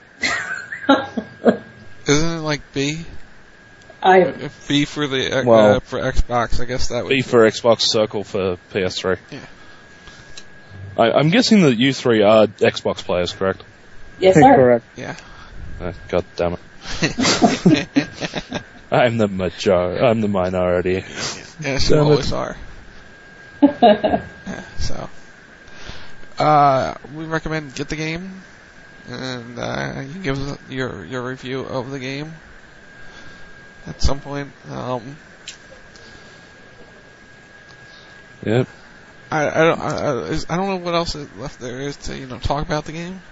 Isn't it like B? If B for the for Xbox, I guess that would B for Xbox, circle for PS3. Yeah. I'm guessing that you three are Xbox players, correct? Yes, sir. Correct. Yeah. God damn it. I'm the minority. Yes, you always are. So, we recommend get the game, and you can give us your review of the game at some point. Yep. I don't know what else left there is to talk about the game.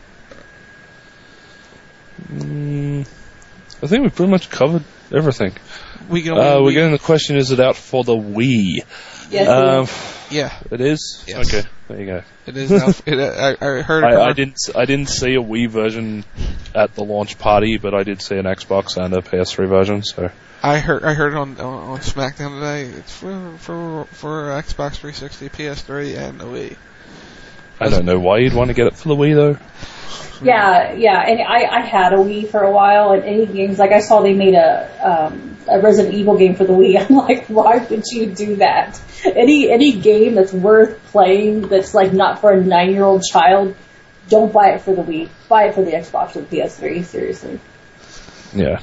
I think we pretty much covered everything. We're getting the question: is it out for the Wii? Yes. Yeah. It is. Yes. Okay, there you go. It is. I heard. I didn't see a Wii version at the launch party, but I did see an Xbox and a PS3 version. So I heard on SmackDown today. It's for Xbox 360, PS3, and the Wii. I don't know why you'd want to get it for the Wii though. Yeah, and I had a Wii for a while, and any games, like I saw they made a Resident Evil game for the Wii. I'm like, why would you do that? Any game that's worth playing that's like not for a 9-year-old child, don't buy it for the Wii. Buy it for the Xbox or the PS3, seriously. Yeah.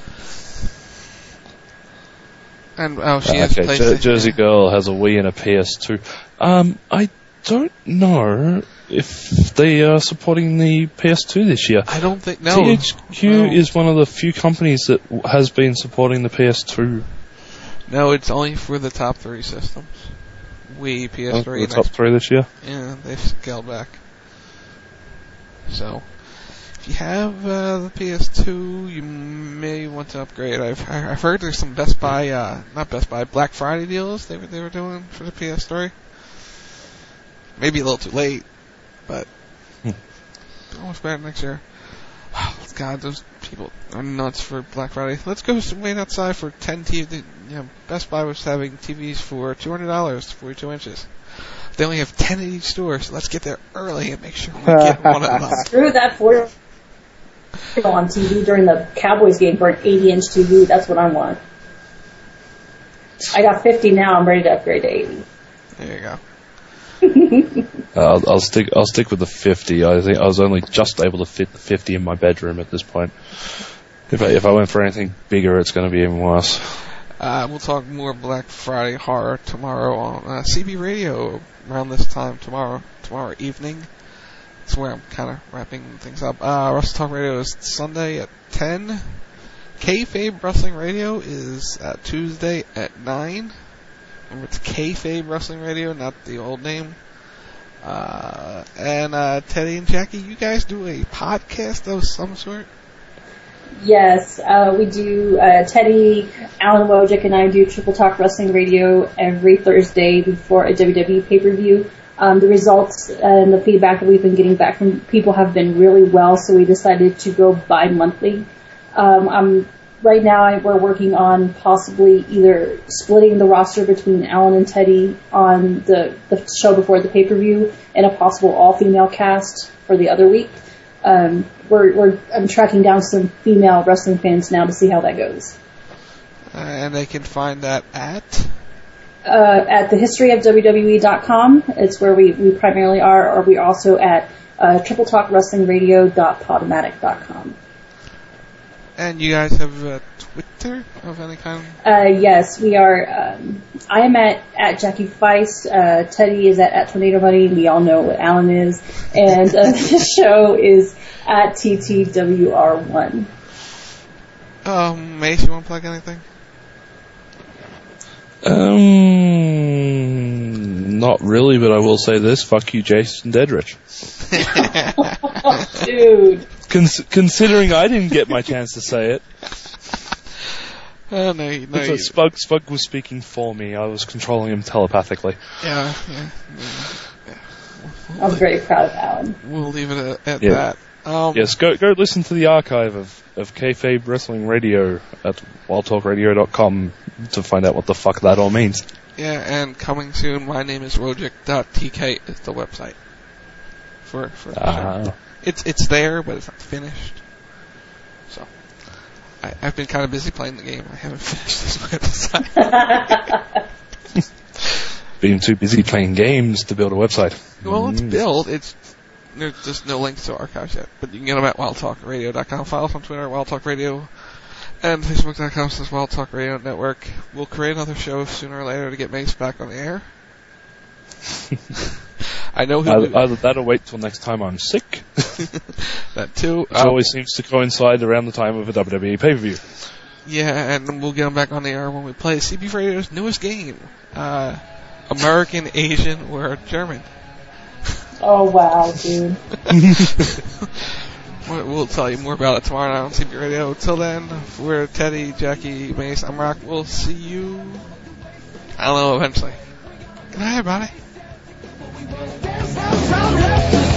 And she has PlayStation. Jersey Girl has a Wii and a PS2. I don't know if they are supporting the PS2 this year. I don't think... No. THQ is one of the few companies that has been supporting the PS2. No, it's only for the top 3 systems. Wii, PS3, the top 3 this year? Yeah, they've scaled back. So, if you have the PS2, you may want to upgrade. I've heard there's some Black Friday deals they were doing for the PS3. Maybe a little too late, but almost better next year. God, those people are nuts for Black Friday. Let's go wait outside for 10 TVs. Best Buy was having TVs for $200, 42 inches. They only have 10 at each store, so let's get there early and make sure we get one of them. Screw that for on TV during the Cowboys game for an 80-inch TV. That's what I want. I got 50 now. I'm ready to upgrade to 80. There you go. I'll stick with the 50. I think I was only just able to fit the 50 in my bedroom at this point. If I went for anything bigger, it's going to be even worse. We'll talk more Black Friday horror tomorrow on CB Radio around this time tomorrow evening. That's where I'm kind of wrapping things up. Wrestle Talk Radio is Sunday at 10. Kayfabe Wrestling Radio is Tuesday at 9. Remember, it's Kayfabe Wrestling Radio, not the old name. And Teddy and Jackie, you guys do a podcast of some sort? Yes, we do. Teddy, Alan Wojcik, and I do Triple Talk Wrestling Radio every Thursday before a WWE pay-per-view. The results and the feedback that we've been getting back from people have been really well, so we decided to go bi-monthly. Right now, we're working on possibly either splitting the roster between Alan and Teddy on the show before the pay-per-view and a possible all-female cast for the other week. I'm tracking down some female wrestling fans now to see how that goes. And they can find that at thehistoryofwwe.com. It's where we primarily are, or we're also at tripletalkwrestlingradio.podomatic.com. And you guys have Twitter of any kind? Yes, we are. I am at Jackie Feist. Teddy is at Tornado Bunny. We all know what Alan is. And the show is at TTWR1. Mace, you want to plug anything? Not really, but I will say this: fuck you, Jason Dedrich. Dude. Considering I didn't get my chance to say it. No, Spug was speaking for me. I was controlling him telepathically. Yeah. I'm very proud of Alan. We'll leave it at that. Yes, go listen to the archive of Kayfabe Wrestling Radio at wildtalkradio.com to find out what the fuck that all means. Yeah, and coming soon, my name is Rogic.tk is the website. For It's there, but it's not finished. So, I've been kind of busy playing the game. I haven't finished this website. Being too busy playing games to build a website. Well, it's built. There's just no links to archives yet, but you can get them at wildtalkradio.com. Follow us on Twitter at wildtalkradio and facebook.com/wildtalkradio network. We'll create another show sooner or later to get Mace back on the air. I know either that or wait till next time I'm sick. That too. It always seems to coincide around the time of a WWE pay-per-view. Yeah, and we'll get him back on the air when we play CB Radio's newest game. American, Asian, or German. Oh, wow, dude. We'll tell you more about it tomorrow night on CB Radio. Till then, we're Teddy, Jackie, Mace, I'm Rock. We'll see you, I don't know, eventually. Good night, everybody.